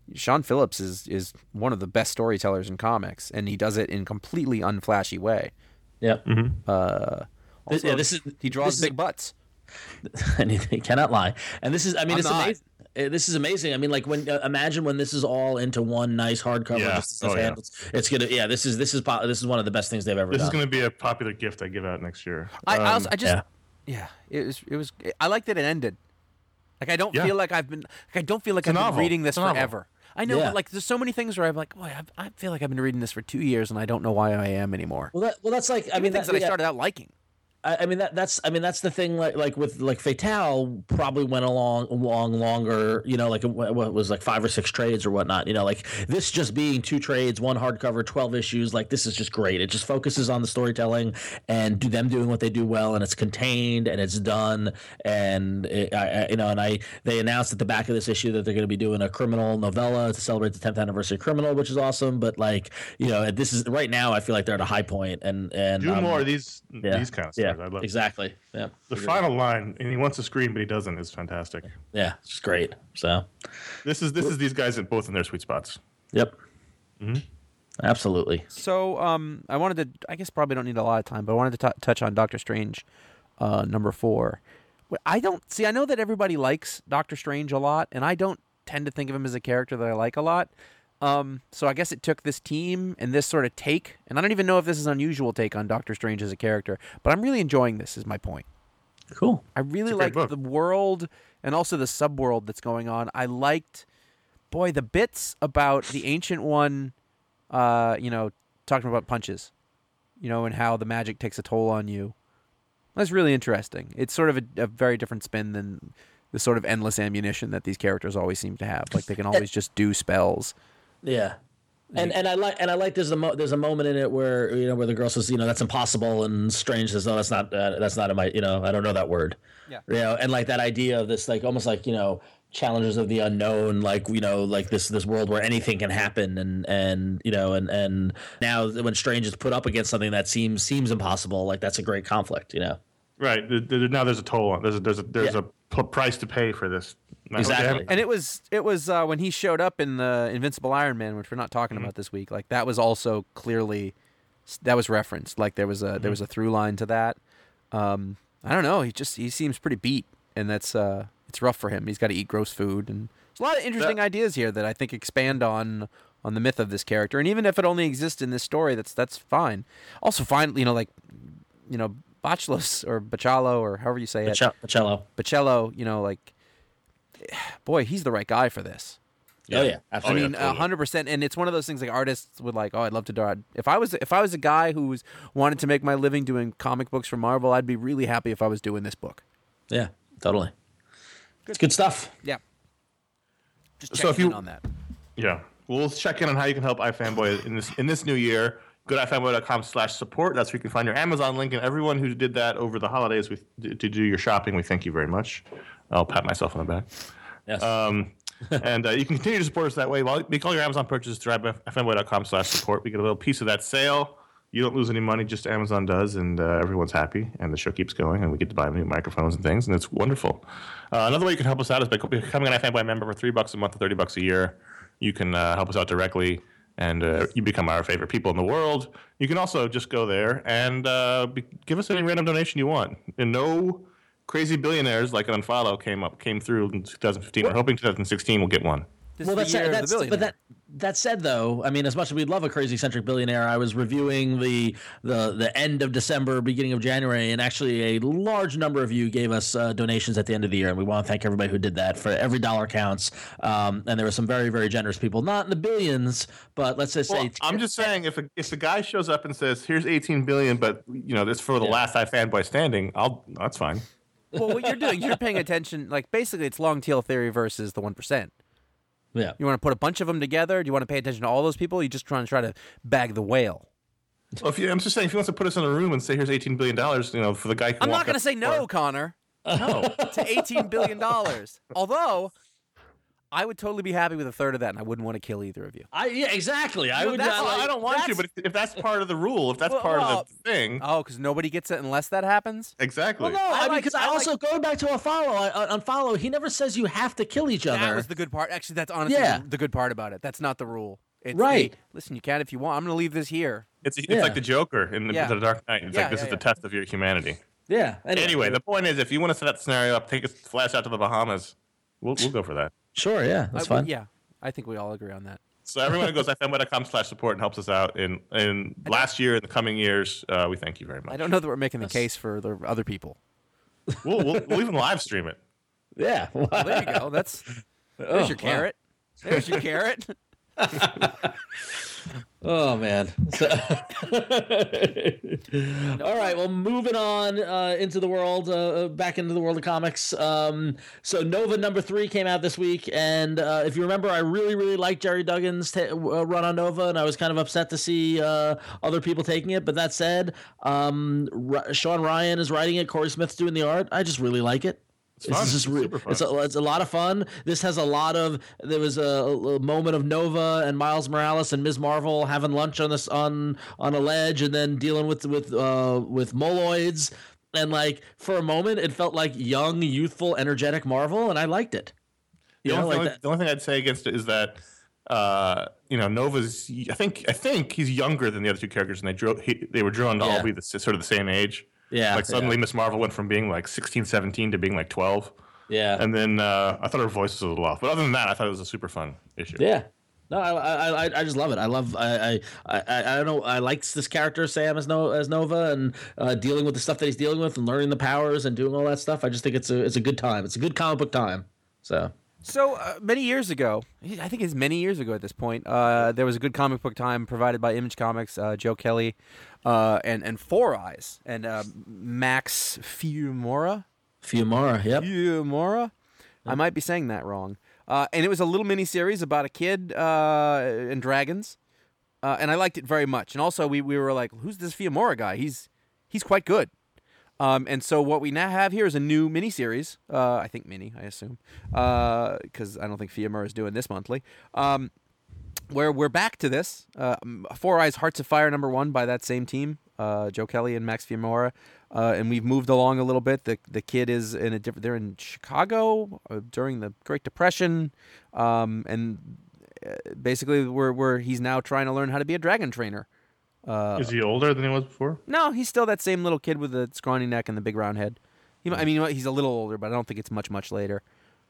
Sean Phillips is is one of the best storytellers in comics, and he does it in completely unflashy way. Yep. Uh, also, yeah, this is he draws this big is, butts. and he, he cannot lie. And this is, I mean, I'm it's not. amazing. Uh, This is amazing. I mean, like when uh, imagine when this is all into one nice hardcover. Yeah. Just as Oh, yeah. handles. It's gonna, yeah. This is this is po- this is one of the best things they've ever This done. is going to be a popular gift I give out next year. I, I, Um, also, I just yeah. yeah. it was it was I like that it ended. Like I don't Yeah. feel like I've been like I don't feel like a I've been novel. reading this It's a novel. forever. I know, Yeah. but like there's so many things where I'm like, boy, I, I feel like I've been reading this for two years and I don't know why I am anymore. Well, that, well, that's like I Even mean, things that, that I yeah. started out liking. I, I mean that that's I mean that's the thing like like with like Fatale probably went along along longer, you know, like it, what it was like five or six trades or whatnot, you know, like this just being two trades, one hardcover, twelve issues, like this is just great. It just focuses on the storytelling and do them doing what they do well, and it's contained and it's done, and it, I, I, you know, and I they announced at the back of this issue that they're going to be doing a criminal novella to celebrate the tenth anniversary of Criminal, which is awesome. But like you know, this is right now I feel like they're at a high point, and and do um, more of these yeah, these kind of yeah, stories. I love exactly. Yeah, the final line, and he wants to scream, but he doesn't. Is fantastic. yeah, it's just great. So, This is this is these guys at both in their sweet spots. yep, absolutely. So um, I wanted to. I guess probably don't need a lot of time, but I wanted to t- touch on Doctor Strange, uh, number four. Wh- I don't see. I know that everybody likes Doctor Strange a lot, and I don't tend to think of him as a character that I like a lot. Um, so I guess it took this team and this sort of take, and I don't even know if this is an unusual take on Doctor Strange as a character, but I'm really enjoying this. Is my point. Cool. I really It's a great like book. the world and also the subworld that's going on. I liked, boy, the bits about the Ancient One, uh, you know, talking about punches, you know, and how the magic takes a toll on you. That's really interesting. It's sort of a, a very different spin than the sort of endless ammunition that these characters always seem to have. Like they can always just do spells. Yeah. And and I like and I like there's a mo- there's a moment in it where you know where the girl says you know that's impossible and Strange says no that's not uh, that's not in my you know I don't know that word. Yeah. You know, and like that idea of this like almost like you know challenges of the unknown, like you know like this this world where anything can happen, and and you know and and now when Strange is put up against something that seems seems impossible, like that's a great conflict, you know. Right. There- there- Now there's a toll on. There's a, there's a, there's Yeah. a p- price to pay for this. Now, they Exactly. haven't- And it was it was uh, when he showed up in the Invincible Iron Man, which we're not talking about this week. Like that was also clearly that was referenced. Like there was a there was a through line to that. Um, I don't know. He just he seems pretty beat, and that's uh, it's rough for him. He's got to eat gross food, and there's a lot of interesting That- ideas here that I think expand on on the myth of this character. And even if it only exists in this story, that's that's fine. Also, fine. You know, like you know, Bachelos or Bachalo or however you say it. Pacello. Pacello. Bocello, you know, like, boy, he's the right guy for this. Oh yeah, I absolutely. mean, a totally. hundred percent. And it's one of those things like artists would like, oh, I'd love to draw. If I was, if I was a guy who was wanted to make my living doing comic books for Marvel, I'd be really happy if I was doing this book. yeah, totally. It's good stuff. Yeah. Just So if checking you- in on that. Yeah. We'll check in on how you can help iFanboy in this in this new year. Go to ifanboy.com slash support. That's where you can find your Amazon link. And everyone who did that over the holidays with, to do your shopping, we thank you very much. I'll pat myself on the back. Yes. Um, and uh, you can continue to support us that way. While make all your Amazon purchases through ifanboy.com slash support. We get a little piece of that sale. You don't lose any money, just Amazon does, and uh, everyone's happy, and the show keeps going, and we get to buy new microphones and things, and it's wonderful. Uh, another way you can help us out is by becoming an iFanboy member for three bucks a month or thirty bucks a year. You can uh, help us out directly, and uh, you become our favorite people in the world. You can also just go there and uh, be, give us any random donation you want. And no crazy billionaires like an Unfollow came up came through in two thousand fifteen. We're hoping two thousand sixteen will get one. This well, is that's, the year of the that's but billionaire. that that said though, I mean, as much as we'd love a crazy eccentric billionaire, I was reviewing the the the end of December, beginning of January, and actually a large number of you gave us uh, donations at the end of the year, and we want to thank everybody who did that. For every dollar counts, um, and there were some very very generous people, not in the billions, but let's just Well, say I'm just saying, if a, if a guy shows up and says, "Here's eighteen billion, but you know, this for the Yeah. last iFanboy standing," I'll that's fine. well, what you're doing, you're paying attention. Like basically, it's long tail theory versus the one percent. yeah. You want to put a bunch of them together? Do you want to pay attention to all those people? Or you just trying to try to bag the whale? Well, if you, I'm just saying, if he wants to put us in a room and say, "Here's eighteen billion dollars," you know, for the guy. Who I'm not walked going to up say the no, door- Connor. No. to eighteen billion dollars. Although, I would totally be happy with a third of that, and I wouldn't want to kill either of you. I yeah, exactly. I No, would. that's- not Well, like- I don't want that's- you, but if, if that's part of the rule, if that's Well, part well, of the thing, Oh, because nobody gets it unless that happens. exactly. Well, no, I, I mean, like- because I, I like- also going back to a follow uh, on follow, he never says you have to kill each other. That was the good part. Actually, that's honestly Yeah. the good part about it. That's not the rule. It's, Right. hey, listen, you can if you want. I'm going to leave this here. It's it's Yeah. like the Joker in the, Yeah. the Dark Knight. It's Yeah, like this yeah, is yeah. the test of your humanity. yeah. Anyway, the point is, if you want to set that scenario up, take a flash out to the Bahamas. We'll we'll go for that. sure, yeah, that's I- fine. Yeah, I think we all agree on that. So everyone who goes to fanboy dot com slash support and helps us out in in last year and the coming years, uh, we thank you very much. I don't know that we're making the case for the other people. We'll, we'll we'll even live stream it. Yeah. Well, there you go. That's there's Oh, your wow. carrot. There's your carrot. Oh man. So- All right. Well, moving on uh, into the world, uh, back into the world of comics. Um, so Nova number three came out this week, and uh, if you remember, I really, really liked Jerry Duggan's ta- uh, run on Nova, and I was kind of upset to see uh, other people taking it. But that said, um, R- Sean Ryan is writing it. Corey Smith's doing the art. I just really like it. It's fun. just It's re- super fun. It's a, it's a lot of fun. This has a lot of. There was a, a moment of Nova and Miles Morales and Miz Marvel having lunch on this on on a ledge, and then dealing with with uh, with Moloids, and like for a moment, it felt like young, youthful, energetic Marvel, and I liked it. The, You know, only, like thing, that. the only thing I'd say against it is that uh, you know Nova's. I think I think he's younger than the other two characters, and they drew he, they were drawn to Yeah. all be the, sort of the same age. Yeah, Like suddenly Miss Marvel went from being like sixteen, seventeen to being like twelve. yeah, And then uh, I thought her voice was a little off, but other than that, I thought it was a super fun issue. yeah. No, I, I, I, I just love it. I love, I, I, I, I don't know. I like this character Sam as no as Nova, and uh, dealing with the stuff that he's dealing with, and learning the powers, and doing all that stuff. I just think it's a, it's a good time. It's a good comic book time. So. So uh, many years ago, I think it's many years ago at this point, uh, there was a good comic book time provided by Image Comics, uh, Joe Kelly, uh, and and Four Eyes, and uh, Max Fiumara. Fiumara, yep. Fiumara? I might be saying that wrong. Uh, and it was a little mini series about a kid uh, and dragons, uh, and I liked it very much. And also, we, we were like, "Who's this Fiumara guy? He's he's quite good." Um, and so what we now have here is a new miniseries. Uh, I think mini, I assume, because I don't think Fiumara is doing this monthly. Um, where we're back to this. Uh, Four Eyes Hearts of Fire number one by that same team, uh, Joe Kelly and Max Fiumara. Uh, and we've moved along a little bit. The the kid is in a different. They're in Chicago uh, during the Great Depression, um, and uh, basically, we're we're he's now trying to learn how to be a dragon trainer. Uh, Is he older than he was before? No, he's still that same little kid with the scrawny neck and the big round head. He, I mean, he's a little older, but I don't think it's much much later.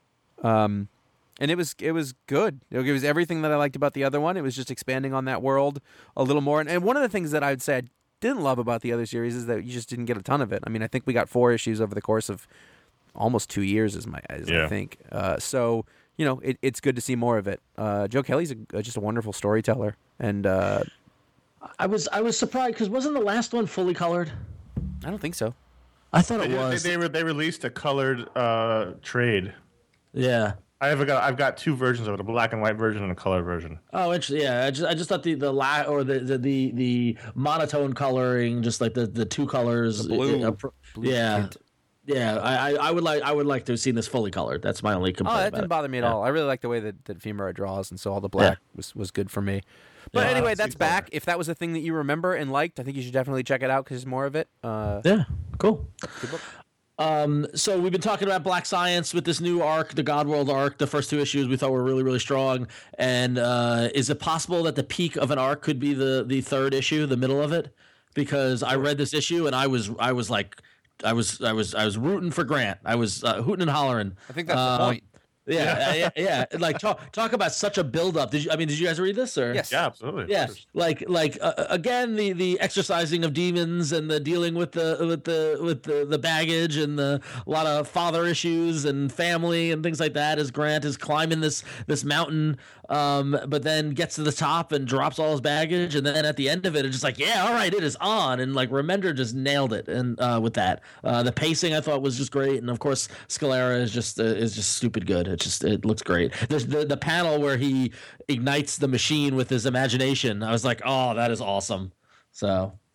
Um, and it was it was good. It was everything that I liked about the other one. It was just expanding on that world a little more. And, and one of the things that I would say I didn't love about the other series is that you just didn't get a ton of it. I mean, I think we got four issues over the course of almost two years, as my as Yeah. I think. Uh, so you know, it, it's good to see more of it. Uh, Joe Kelly's a, just a wonderful storyteller, and uh, I was I was surprised because wasn't the last one fully colored? I don't think so. I thought it They, was. they, they, re- they released a colored uh, trade. Yeah. I have got I've got two versions of it: a black and white version and a color version. Oh, interesting. Yeah, I just I just thought the the la or the the the, the monotone coloring, just like the, the two colors. The blue- uh, pro- blue yeah. tint. Yeah, I, I I would like I would like to have seen this fully colored. That's my only Oh, complaint. that about didn't it. bother me at Yeah. all. I really like the way that, that Femura draws, and so all the black was, was good for me. But Yeah, anyway, it's that's super. back. If that was a thing that you remember and liked, I think you should definitely check it out because there's more of it. Uh, Yeah, cool. good book. Um, so we've been talking about Black Science with this new arc, the Godworld arc. The first two issues we thought were really, really strong. And uh, is it possible that the peak of an arc could be the the third issue, the middle of it? Because I read this issue and I was I was like, I was I was I was rooting for Grant. I was uh, hooting and hollering. I think that's the Um, point. Yeah, yeah, yeah. Like talk talk about such a build up. Did you? I mean, did you guys read this or? Yes. Yeah, absolutely. Yeah, like like uh, again the the exercising of demons and the dealing with the with the with the, the baggage and the a lot of father issues and family and things like that as Grant is climbing this this mountain, um, but then gets to the top and drops all his baggage, and then at the end of it, it's just like, yeah, all right, it is on, and like Remender just nailed it, and uh, with that, uh, the pacing I thought was just great, and of course Scalera is just uh, is just stupid good. It just it looks great. There's the the panel where he ignites the machine with his imagination. I was like, oh, that is awesome. So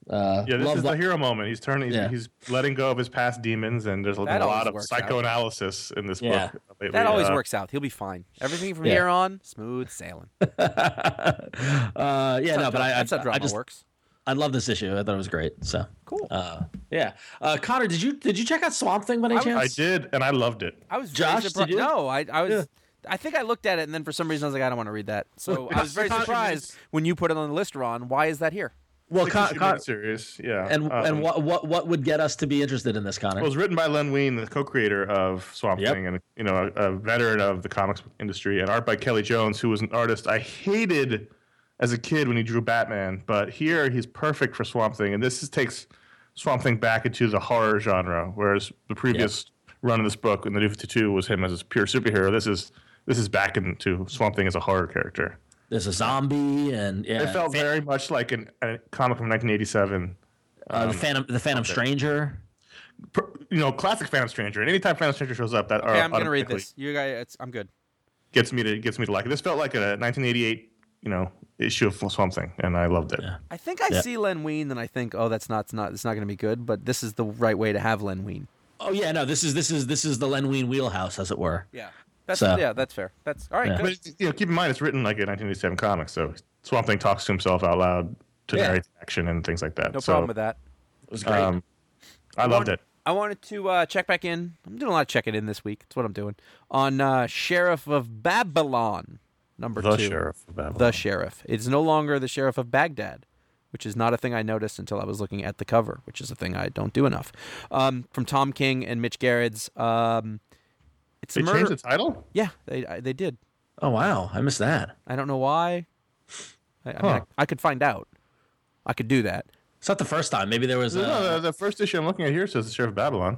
Uh, Yeah, this love is the- the hero moment. He's turning. He's, Yeah. he's letting go of his past demons, and there's been That a always lot of works out. psychoanalysis in this Yeah. book lately. That always Uh, works out. He'll be fine. Everything from Yeah. here on, smooth sailing. uh, yeah, no, but I, I, That's how drama I just works. I love this issue. I thought it was great. So Cool. Uh, yeah, uh, Connor, did you did you check out Swamp Thing by any I- chance? I did, and I loved it. I was Josh, very surprised. did you? No, I, I was. Yeah. I think I looked at it, and then for some reason I was like, I don't want to read that. So I was very Connor- surprised when you put it on the list, Ron. Why is that here? Well, Con- Six-issue Con- miniseries, yeah. and Um, and what what what would get us to be interested in this, Connor? It was written by Len Wein, the co-creator of Swamp Yep. Thing, and you know, a, a veteran of the comics industry, and art by Kelly Jones, who was an artist I hated as a kid when he drew Batman, but here he's perfect for Swamp Thing, and this is, takes Swamp Thing back into the horror genre, whereas the previous run of this book in the New fifty-two was him as a pure superhero. This is this is back into Swamp Thing as a horror character. There's a zombie, and yeah, It felt Fa- very much like an, a comic from nineteen eighty-seven. uh, the Phantom the Phantom Stranger. Per- You know, classic Phantom Stranger. And anytime Phantom Stranger shows up, that Okay, uh, I'm gonna read automatically this. You guys, it's, I'm good. gets me to gets me to like it. This felt like a nineteen eighty-eight, you know, issue of Swamp Thing, and I loved it. Yeah. I think I Yeah. see Len Wein, and I think, oh, that's not, it's not, it's not going to be good. But this is the right way to have Len Wein. Oh yeah, no, this is this is this is the Len Wein wheelhouse, as it were. Yeah, that's So- yeah, that's fair. That's all right. Yeah. Good. But you know, keep in mind it's written like a nineteen eighty-seven comic, so Swamp Thing talks to himself out loud to Yeah. narrate the action and things like that. No so, problem with that. It was great. Um, I loved it. I wanted to uh, check back in. I'm doing a lot of checking in this week. That's what I'm doing on uh, Sheriff of Babylon, number The two. Sheriff of Babylon. The Sheriff. It's no longer the Sheriff of Baghdad, which is not a thing I noticed until I was looking at the cover, which is a thing I don't do enough. Um, from Tom King and Mitch Gerrits. Um, it's a They murder. changed the title? Yeah, they I- they did. oh wow, I missed that. I don't know why. I, I, mean, Huh. I, I could find out. I could do that. It's not the first time. Maybe there was. No, Uh, the, the first issue I'm looking at here says the Sheriff of Babylon.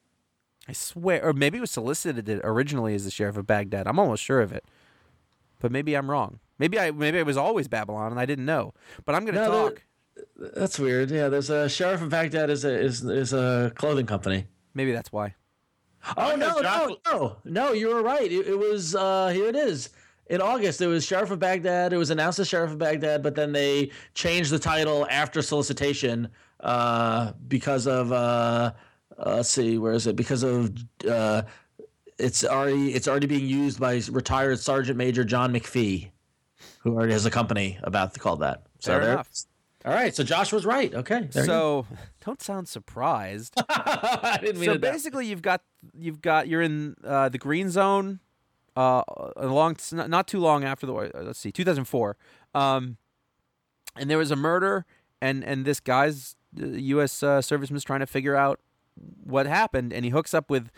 I swear, or maybe it was solicited originally as the Sheriff of Baghdad. I'm almost sure of it, but maybe I'm wrong. Maybe I maybe it was always Babylon and I didn't know. But I'm going to No, talk. That's weird. Yeah, there's a Sheriff of Baghdad is a is is a clothing company. Maybe that's why. Oh no, because Josh- no, no, no! You were right. It, it was uh, here. It is in August. It was Sheriff of Baghdad. It was announced as Sheriff of Baghdad, but then they changed the title after solicitation uh, because of uh, uh, let's see, where is it? Because of uh, it's already it's already being used by retired Sergeant Major John McPhee, who already has a company about called that. So Fair there- enough. All right, so Josh was right. Okay, there you go. So don't sound surprised. I didn't mean So it that- basically, you've got you've got you're in uh, the green zone. Uh, a long not too long after the war. Let's see, two thousand four. Um, and there was a murder, and and this guy's uh, U S uh, serviceman's trying to figure out what happened, and he hooks up with.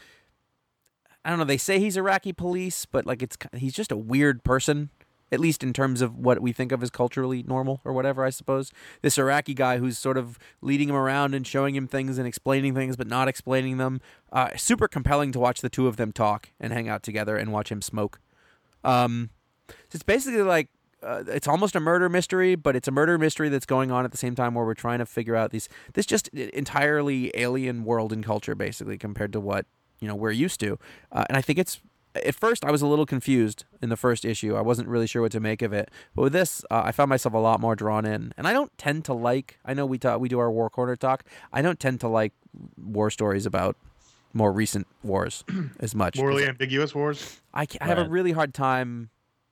I don't know. They say he's Iraqi police, but like it's he's just a weird person. At least in terms of what we think of as culturally normal or whatever, I suppose. This Iraqi guy who's sort of leading him around and showing him things and explaining things but not explaining them. Uh, super compelling to watch the two of them talk and hang out together and watch him smoke. Um, so it's basically like, uh, it's almost a murder mystery, but it's a murder mystery that's going on at the same time where we're trying to figure out these this just entirely alien world and culture, basically, compared to what, you know, we're used to. Uh, and I think it's At first, I was a little confused in the first issue. I wasn't really sure what to make of it. But with this, uh, I found myself a lot more drawn in. And I don't tend to like, I know we talk, we do our War Corner talk. I don't tend to like war stories about more recent wars as much. Morally ambiguous wars. I, ca- I have a Right. really hard time.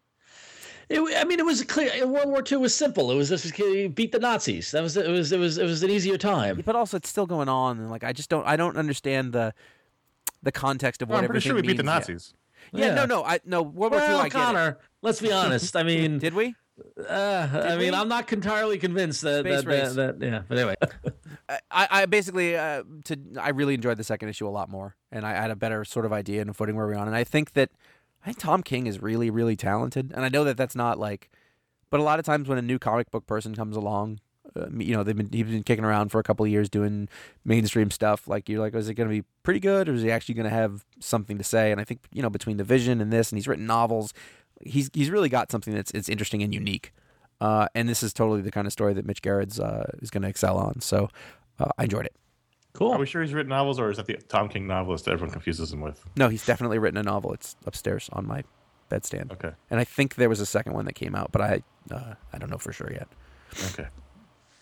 It, I mean, it was clear. World War Two was simple. It was just beat the Nazis. That was it. Was it was it was an easier time. But also, it's still going on. And like, I just don't, I don't understand the the context of what Well, I'm pretty everything sure we beat the means yet. Nazis. Yeah, Yeah. no, no, I no World War Two. Well, I get it. Connor, let's be honest. I mean, Did we? uh, I mean, we? I'm not entirely convinced that Space that, race. that, that yeah. But anyway, I, I basically uh, to I really enjoyed the second issue a lot more, and I had a better sort of idea and a footing where we're on. And I think that I think Tom King is really, really talented, and I know that that's not like, but a lot of times when a new comic book person comes along, uh, you know, they've been he's been kicking around for a couple of years doing mainstream stuff. Like you're like, is it going to be pretty good, or is he actually going to have something to say? And I think you know between the vision and this, and he's written novels, he's he's really got something that's it's interesting and unique. Uh, and this is totally the kind of story that Mitch Gerrits uh, is going to excel on. So uh, I enjoyed it. cool. Are we sure he's written novels, or is that the Tom King novelist that everyone confuses him with? No, he's definitely written a novel. It's upstairs on my bedstand. Okay. And I think there was a second one that came out, but I uh, I don't know for sure yet. Okay.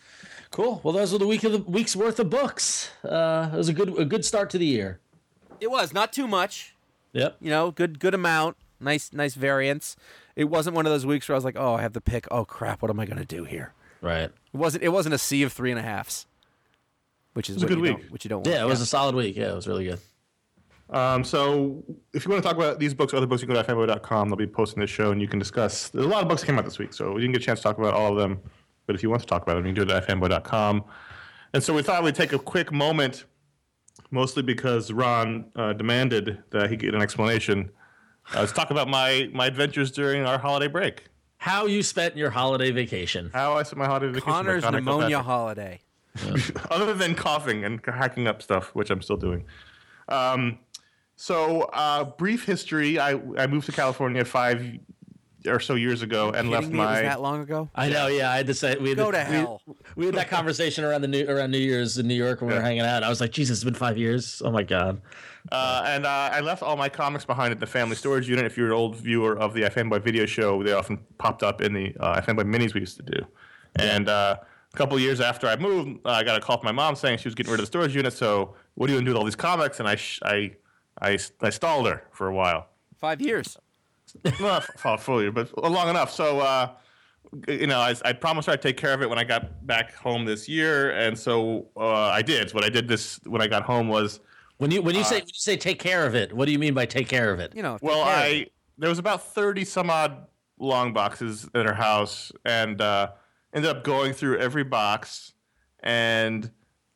Cool. Well, those were the week of the week's worth of books. Uh, it was a good a good start to the year. It was not too much. Yep. You know, good good amount. Nice nice variance. It wasn't one of those weeks where I was like, oh, I have to pick. Oh crap, what am I going to do here? Right. It wasn't. It wasn't a sea of three and a halves, which is was a what good you week. don't, which you don't. Yeah, want. it was a solid week. Yeah, it was really good. Um, so if you want to talk about these books or other books, you can go to ifanboy dot com. They'll be posting this show, and you can discuss. There's a lot of books that came out this week, so we didn't get a chance to talk about all of them. But if you want to talk about them, you can do it at ifanboy dot com. And so we thought we'd take a quick moment, mostly because Ron uh, demanded that he get an explanation. Uh, let's talk about my, my adventures during our holiday break. How you spent your holiday vacation? How I spent my holiday vacation. by Connor's Connor pneumonia Kilpatrick. holiday. Other than coughing and hacking up stuff, which I'm still doing. Um, so, uh, brief history. I, I moved to California five or so years ago and Kidding left me? It was my. that long ago? I know. Yeah, I had to say we had Go the- to we- hell. We had that conversation around the new around New Year's in New York when we were Yeah. hanging out. I was like, Jesus, it's been five years. Oh my god. Uh, and uh, I left all my comics behind at the family storage unit. If you're an old viewer of the iFanboy video show, they often popped up in the uh, iFanboy minis we used to do. And uh, a couple of years after I moved, uh, I got a call from my mom saying she was getting rid of the storage unit. So what are you going to do with all these comics? And I, sh- I, I, I stalled her for a while. Five years. Not f- fully, but long enough. So, uh, you know, I, I promised her I'd take care of it when I got back home this year. And so uh, I did. What I did this when I got home was... When you when you say when you say take care of it, what do you mean by take care of it? You know. take Well, care of it. I there was about thirty some odd long boxes at her house, and uh, ended up going through every box, and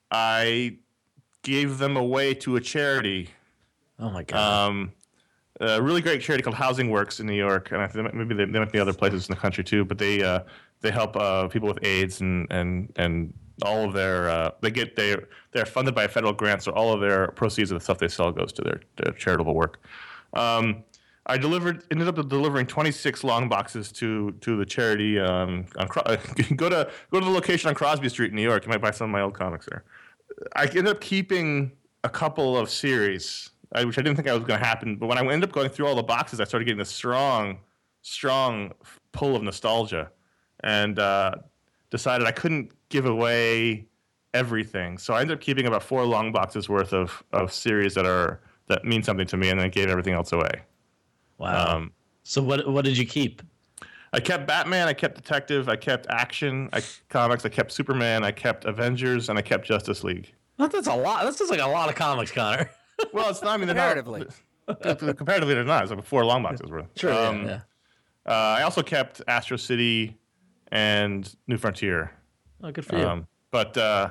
I gave them away to a charity, Oh my god. um, a really great charity called Housing Works in New York, and I think maybe they, there might be other places in the country too. But they uh, they help uh, people with AIDS and and and all of their uh, they get they they're funded by a federal grant, so all of their proceeds of the stuff they sell goes to their, their charitable work. Um, I delivered ended up delivering twenty-six long boxes to to the charity. Um, on Cro- go to go to the location on Crosby Street in New York. You might buy some of my old comics there. I ended up keeping a couple of series, I, which I didn't think I was going to happen. But when I ended up going through all the boxes, I started getting this strong, strong pull of nostalgia, and uh, decided I couldn't give away everything. So I ended up keeping about four long boxes worth of, of series that are that mean something to me, and then gave everything else away. Wow. Um, so what what did you keep? I kept Batman, I kept Detective, I kept Action, I comics, I kept Superman, I kept Avengers, and I kept Justice League. Well, that's a lot. That's just like a lot of comics, Connor. Well, it's not. I mean, they're Comparatively. not, comparatively, they're not. It's like four long boxes worth. Sure. Um, yeah, yeah. Uh, I also kept Astro City and New Frontier. Oh, good for you. Um, but uh,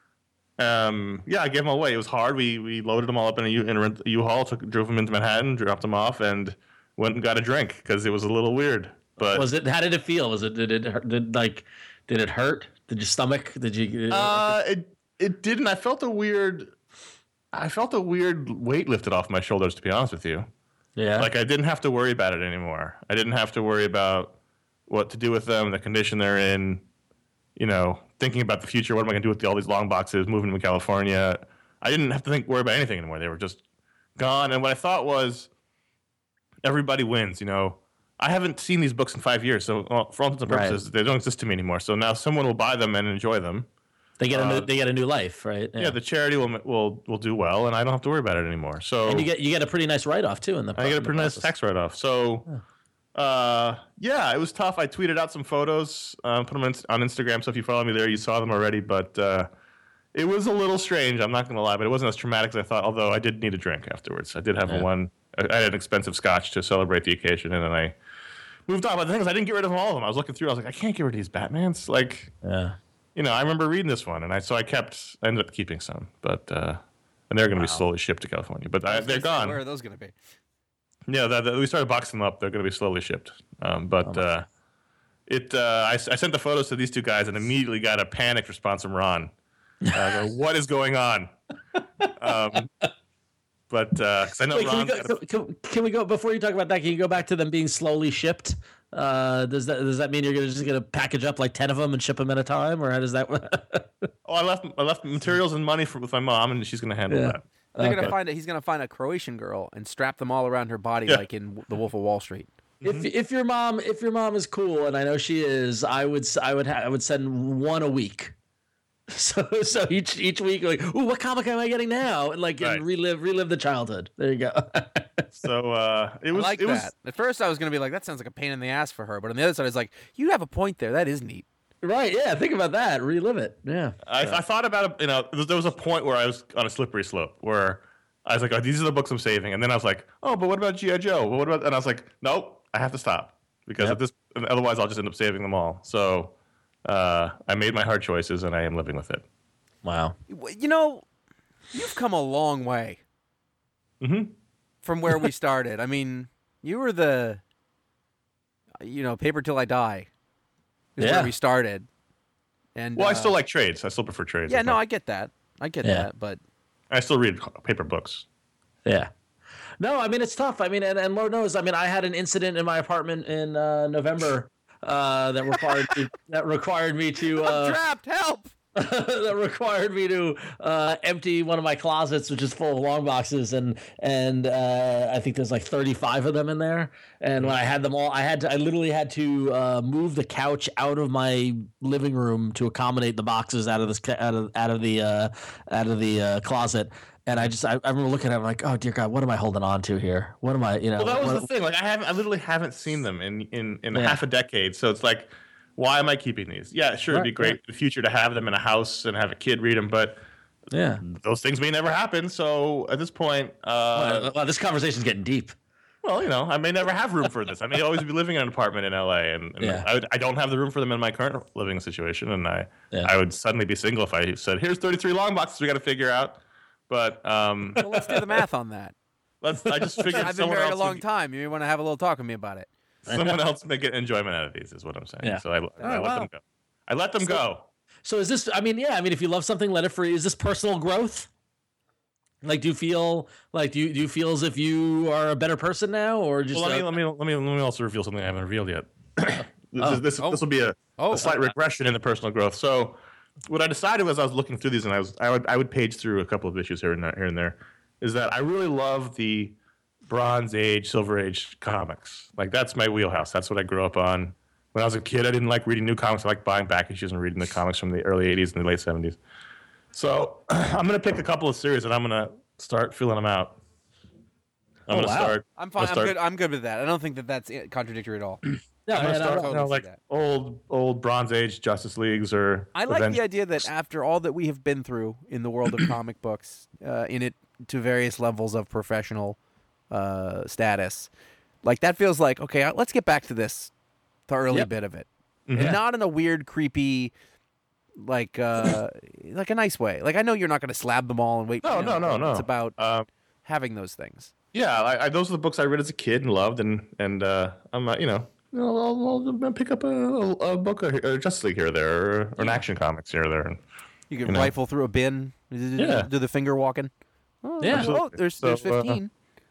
um, yeah, I gave them away. It was hard. We we loaded them all up in a U in a U-Haul, took drove them into Manhattan, dropped them off, and went and got a drink because it was a little weird. But was it? How did it feel? Was it? Did it? hurt- Did like? Did it hurt? Did your stomach? Did you? uh, it it didn't. I felt a weird. I felt a weird weight lifted off my shoulders. To be honest with you. yeah. Like I didn't have to worry about it anymore. I didn't have to worry about what to do with them, the condition they're in, you know, thinking about the future. What am I going to do with all these long boxes, moving to California? I didn't have to think worry about anything anymore. They were just gone. And what I thought was everybody wins, you know. I haven't seen these books in five years, so well, for all intents and Right. purposes, they don't exist to me anymore. So now someone will buy them and enjoy them. they get a new, uh, they get a new life, right? Yeah, the charity will will will do well, and I don't have to worry about it anymore. So and you get you get a pretty nice write off too in the. I get a in the pretty nice process. tax write off. So, uh, yeah, it was tough. I tweeted out some photos, uh, put them in, on Instagram. So if you follow me there, you saw them already. But uh, it was a little strange. I'm not going to lie, but it wasn't as traumatic as I thought. Although I did need a drink afterwards. I did have Yeah. one. I I had an expensive scotch to celebrate the occasion, and then I moved on. But the thing is, I didn't get rid of all of them. I was looking through. I was like, I can't get rid of these Batmans. Like, Yeah. you know, I remember reading this one, and I so I kept. I ended up keeping some, but. Uh, and they're going to be slowly shipped to California, but I, they're gone. Where are those going to be? Yeah, that, that- we started boxing them up. They're going to be slowly shipped. Um, but uh, it, uh, I, I sent the photos to these two guys and immediately got a panicked response from Ron. Uh, I go, what is going on? Um, but because I know Wait, can we, Ron. go, can, can we go before you talk about that? Can you go back to them being slowly shipped? Uh, does that does that mean you're gonna just gonna package up like ten of them and ship them at a time, or how does that? oh, I left I left materials and money for, with my mom, and she's going to handle Yeah. that. They're Okay. gonna find a, he's gonna find a Croatian girl and strap them all around her body Yeah. like in The Wolf of Wall Street. If if your mom if your mom is cool, and I know she is, I would s- I would ha- I would send one a week. So so each each week, you're like, ooh, what comic am I getting now? And like Right. and relive relive the childhood. There you go. So uh, it I was like it that. was At first, I was going to be like, that sounds like a pain in the ass for her. But on the other side, I was like, you have a point there. That is neat. Right? Yeah. Think about that. Relive it. Yeah. I, I thought about it. You know, there was, there was a point where I was on a slippery slope where I was like, oh, these are the books I'm saving, and then I was like, oh, but what about G I. Joe? Well, what about? And I was like, nope, I have to stop because Yep. at this, otherwise I'll just end up saving them all. So uh, I made my hard choices, and I am living with it. Wow. You know, you've come a long way Mm-hmm. from where we started. I mean, you were the, you know, Paper Till I Die is Yeah. where we started. And Well, I uh, still like trades. I still prefer trades. Yeah, It's no, not- I get that. I get Yeah. that. But I still read paper books. Yeah. No, I mean it's tough. I mean, and, and Lord knows, I mean, I had an incident in my apartment in uh, November uh, that required me, that required me to I'm uh, trapped. Help. that required me to uh, empty one of my closets, which is full of long boxes, and and uh, I think there's like thirty-five of them in there. And when I had them all, I had to, I literally had to uh, move the couch out of my living room to accommodate the boxes out of this ca- out of out of the uh, out of the uh, closet. And I just I, I remember looking at it like, oh dear God, what am I holding on to here? What am I, you know? Well, that was what- the thing. Like I haven't, I literally haven't seen them in in in Yeah. half a decade. So it's like, why am I keeping these? Yeah, sure, it'd be Right, great right. in the future to have them in a house and have a kid read them, but yeah. those things may never happen. So at this point, uh, Wow, wow, this conversation's getting deep. well, you know, I may never have room for this. I may always be living in an apartment in L A, and, and Yeah. I, would, I don't have the room for them in my current living situation, and I Yeah. I would suddenly be single if I said, "Here's thirty-three long boxes we got to figure out." But um, Well, let's do the math on that. let's. I just figured I've been someone married a else long would- time. You may want to have a little talk with me about it. someone else may get enjoyment out of these, is what I'm saying. Yeah. So I, I let wow. them go. I let them go. So is this? I mean, yeah. I mean, if you love something, let it free. Is this personal growth? Like, do you feel like do you do you feel as if you are a better person now, or just? Well, let me uh, let me let me let me also reveal something I haven't revealed yet. this Oh. is, this Oh. this will be a, Oh. a slight regression in the personal growth. So, what I decided was I was looking through these, and I was I would I would page through a couple of issues here and there, here and there. Is that I really love the Bronze Age, Silver Age comics. Like that's my wheelhouse. That's what I grew up on. When I was a kid, I didn't like reading new comics. I liked buying back issues and reading the comics from the early eighties and the late seventies. So I'm gonna pick a couple of series and I'm gonna start filling them out. I'm Oh, gonna wow. start. I'm fine. I'm start- good. I'm good with that. I don't think that that's i- contradictory at all. no, I'm yeah, gonna no, start, no. totally you know, see like that. old, old Bronze Age Justice Leagues or. I like Avengers. the idea that after all that we have been through in the world of comic books, uh, in it to various levels of professional uh, status, like that feels like okay. uh, Let's get back to this, the early Yep. bit of it, Yeah. not in a weird, creepy, like uh, like a nice way. Like I know you're not going to slab them all and wait. No, you no, know, no, no. It's about Um, having those things. yeah, I, I, those are the books I read as a kid and loved, and and uh, I'm uh, you know. I'll, I'll, I'll pick up a, a book or a Justice League here or there, or, or an action comics here or there. And You can you know. rifle through a bin, Yeah. do the finger walking. Oh, Yeah. oh, Absolutely. there's So, there's uh, fifteen.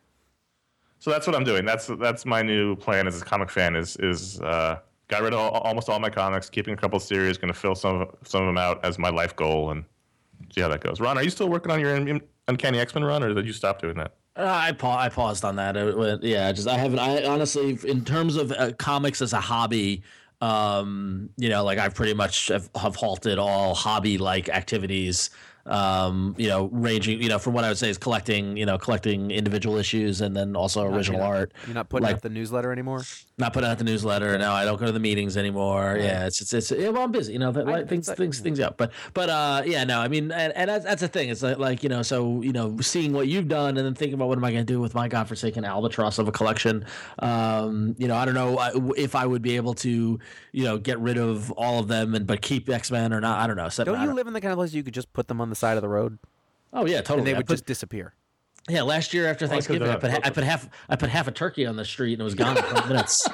So that's what I'm doing. That's that's my new plan as a comic fan. Is is uh, got rid of all, almost all my comics, keeping a couple of series, going to fill some of, some of them out as my life goal, and see how that goes. Ron, are you still working on your Un- Uncanny X-Men run, or did you stop doing that? Uh, I pa- I paused on that. It went- yeah, just I haven't. I honestly, in terms of uh, comics as a hobby, um, you know, like I've pretty much have, have halted all hobby-like activities. Um, you know, ranging, you know, from what I would say is collecting, you know, collecting individual issues and then also original you're not- art. You're not putting like- out the newsletter anymore. Not putting out the newsletter. No, I don't go to the meetings anymore. Yeah, it's it's, it's yeah, well, I'm busy. You know, that, I- like, things it's- things things out. But but uh, yeah, no, I mean, and, and that's, that's the thing. It's like, like you know, so you know, seeing what you've done and then thinking about what am I going to do with my godforsaken albatross of a collection. Um, you know, I don't know I- if I would be able to, you know, get rid of all of them and but keep X Men or not. I don't know. So, Don't I you live in the kind of place you could just put them on the side of the road Oh yeah, totally. and they I would put- just disappear? yeah. Last year after I could've Thanksgiving, I done put it. ha- I put half I put half a turkey on the street and it was gone in twenty minutes.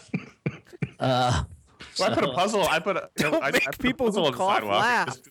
Uh, Well, I put a puzzle. I put a, you know, Don't I, I make put a people who puzzle on the cough sidewalk. laugh. It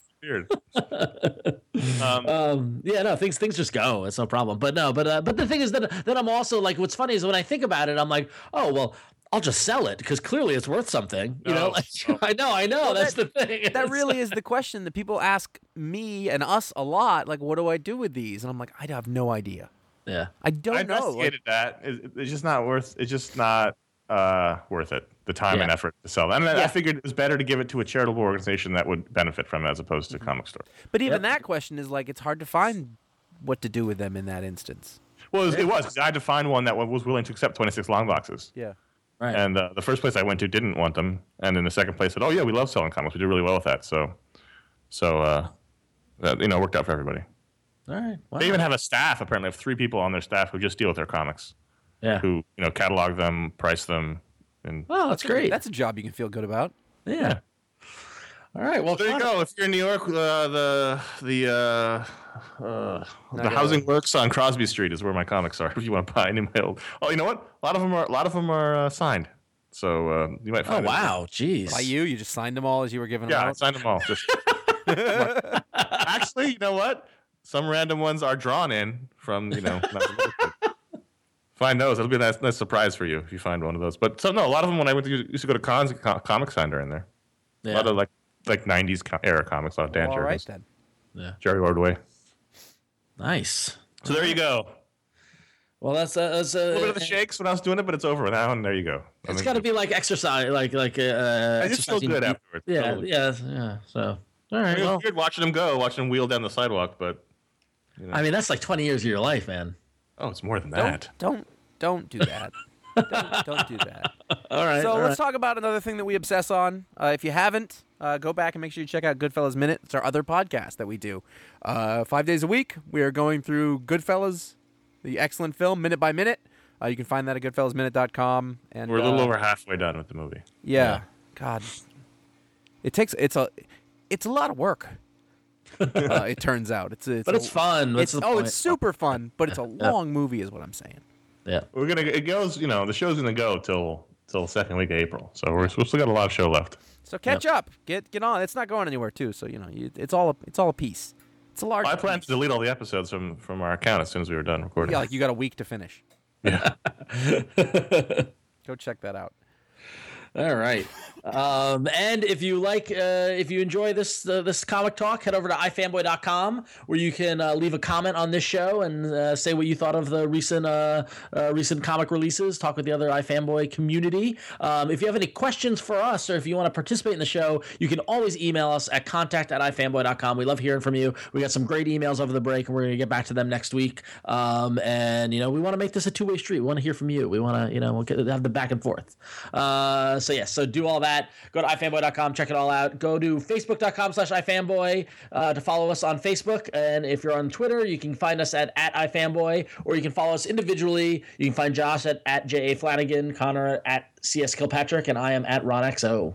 just disappeared. um, um yeah no things things just go, it's no problem. But no but uh, but the thing is that that I'm also like, what's funny is when I think about it, I'm like, oh well, I'll just sell it because clearly it's worth something, you know. No, Like, no. I know I know Well, that's that- the thing. That really is the question that people ask me and us a lot. Like, what do I do with these? And I'm like, I have no idea. yeah I don't I know. Like, investigated that. It, it's just not worth. It's just not. uh, worth it. The time Yeah. and effort to sell them. And Yeah. I figured it was better to give it to a charitable organization that would benefit from it as opposed to Mm-hmm. comic store. But even Yep. that question is like it's hard to find what to do with them in that instance. Well, it was, it was 'cause I had to find one that was willing to accept twenty-six long boxes. Yeah. Right. And uh, the first place I went to didn't want them, and then the second place said, "Oh yeah, we love selling comics. We do really well with that." So, so uh, that, you know, it worked out for everybody. All right. Wow. They even have a staff. Apparently, have three people on their staff who just deal with their comics, yeah. who you know catalog them, price them, and Oh, that's great. That's a job you can feel good about. yeah. All right. Well, there you Connor- go. If you're in New York, uh, the the uh, uh, the gonna- Housing Works on Crosby Street is where my comics are. If you want to buy any of my old, oh, you know what? A lot of them are a lot of them are uh, signed, so uh, you might Oh find. them. wow. Jeez. By you, you just signed them all as you were giving them Yeah, I out. signed them all. Just actually, you know what? Some random ones are drawn in from you know. when I was a little kid. Find those. It'll be a nice, nice surprise for you if you find one of those. But so no, a lot of them when I went to used to go to cons, co- comic sign are in there. Yeah. A lot of like like nineties co- era comics, a lot of Dan All right Jurgens, then. yeah. Jerry Ordway. Nice. So there you go. Well, that's uh, that's A little bit uh, of the shakes when I was doing it, but it's over now, and there you go. I it's think got to be like exercise, like like uh. I just feel exercising- good afterwards. Yeah. Totally. Yeah. Yeah. So. All right. It was Well, weird watching them go, watching them wheel down the sidewalk, but I mean, that's like twenty years of your life, man. oh, it's more than Don't that. don't don't do that. don't, don't do that. All right. So all let's right. talk about another thing that we obsess on. Uh, if you haven't, uh, go back and make sure you check out Goodfellas Minute. It's our other podcast that we do. Uh, five days a week, we are going through Goodfellas, the excellent film, minute by minute. Uh, you can find that at goodfellas minute dot com. And We're a little uh, over halfway done with the movie. Yeah. God. It takes it's a it's a lot of work. uh, it turns out it's, a, it's But a- it's fun. That's It's, the oh, point. it's super fun, but it's a Yeah. long movie, is what I'm saying. Yeah. We're gonna. It goes. You know, the show's gonna go till till second week of April. So we're, we've still got a lot of show left. So catch up, get get on. It's not going anywhere too. So you know, you, it's all a, it's all a piece. It's a large. I plan piece. to delete all the episodes from from our account as soon as we were done recording. Yeah, like you got a week to finish. Yeah. Go check that out. All right. Um, and if you like, uh, if you enjoy this uh, this comic talk, head over to i fanboy dot com where you can uh, leave a comment on this show and uh, say what you thought of the recent uh, uh, recent comic releases. Talk with the other iFanboy community. Um, if you have any questions for us or if you want to participate in the show, you can always email us at contact at i fanboy dot com. We love hearing from you. We got some great emails over the break, and we're going to get back to them next week. Um, and you know, we want to make this a two way street. We want to hear from you. We want to, you know, we'll get, have the back and forth. Uh, so yes, so do all that. Go to i fanboy dot com, check it all out. Go to facebook dot com slash ifanboy uh, to follow us on Facebook. And if you're on Twitter, you can find us at, at ifanboy, or you can follow us individually. You can find Josh at, at J A Flanagan, Connor at C S Kilpatrick, and I am at Ron X O.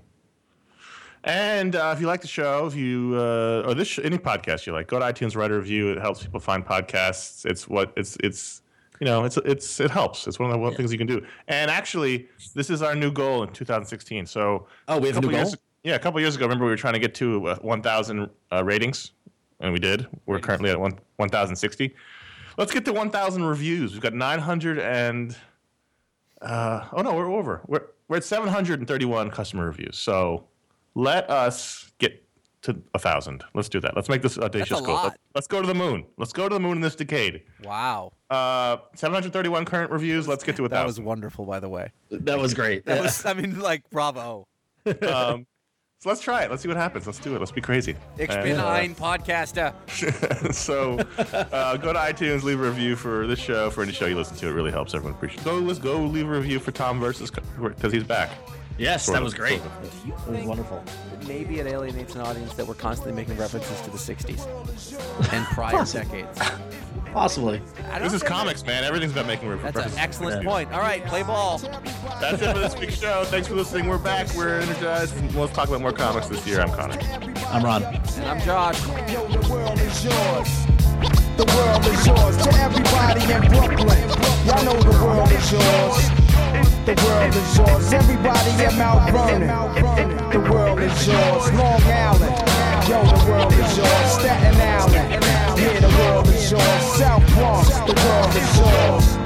And uh, if you like the show, if you uh, or this sh- any podcast you like, go to iTunes, write a review. It helps people find podcasts. It's what it's it's you know it's it's it helps. It's one of the Yeah. things you can do. And actually, this is our new goal in two thousand sixteen. So Oh, we have a couple new years, goal? Yeah, a couple years ago, remember we were trying to get to uh, one thousand uh, ratings, and we did. We're currently at one one thousand sixty. Let's get to one thousand reviews. We've got nine hundred and uh, oh no, we're over. We're we're at seven hundred thirty-one customer reviews. So let us get to a thousand. Let's do that. Let's make this audacious That's a goal. lot. Let's, let's go to the moon. Let's go to the moon in this decade. Wow, Uh, seven hundred thirty-one current reviews. Let's get to a that was thousand. wonderful, by the way. That was great. That Yeah. was, I mean, like, bravo. Um, so let's try it. Let's see what happens. Let's do it. Let's be crazy. Ich And, bin uh, ein Podcaster. so uh, go to iTunes, leave a review for this show, for any show you listen to. It really helps. Everyone appreciate it. Go, let's go leave a review for Tom versus because he's back. Yes, Sort that of, was great. sort of. Do you It was think wonderful. that maybe it alienates an audience that we're constantly making references to the sixties and prior decades? Possibly. I don't This is think comics, man. Everything's about making That's references. an excellent Yeah. point. All right, play ball. That's it for this week's show. Thanks for listening. We're back. We're energized. We'll talk about more comics this year. I'm Connor. I'm Ron. And I'm Josh. Yo, the world is yours. The world is yours. To everybody in Brooklyn, y'all know the world is yours. The world is yours. Everybody in Mount Vernon, the world is yours. Long Island, yo, the world is yours. Staten Island, yeah, the world is yours. South Bronx, the world is yours.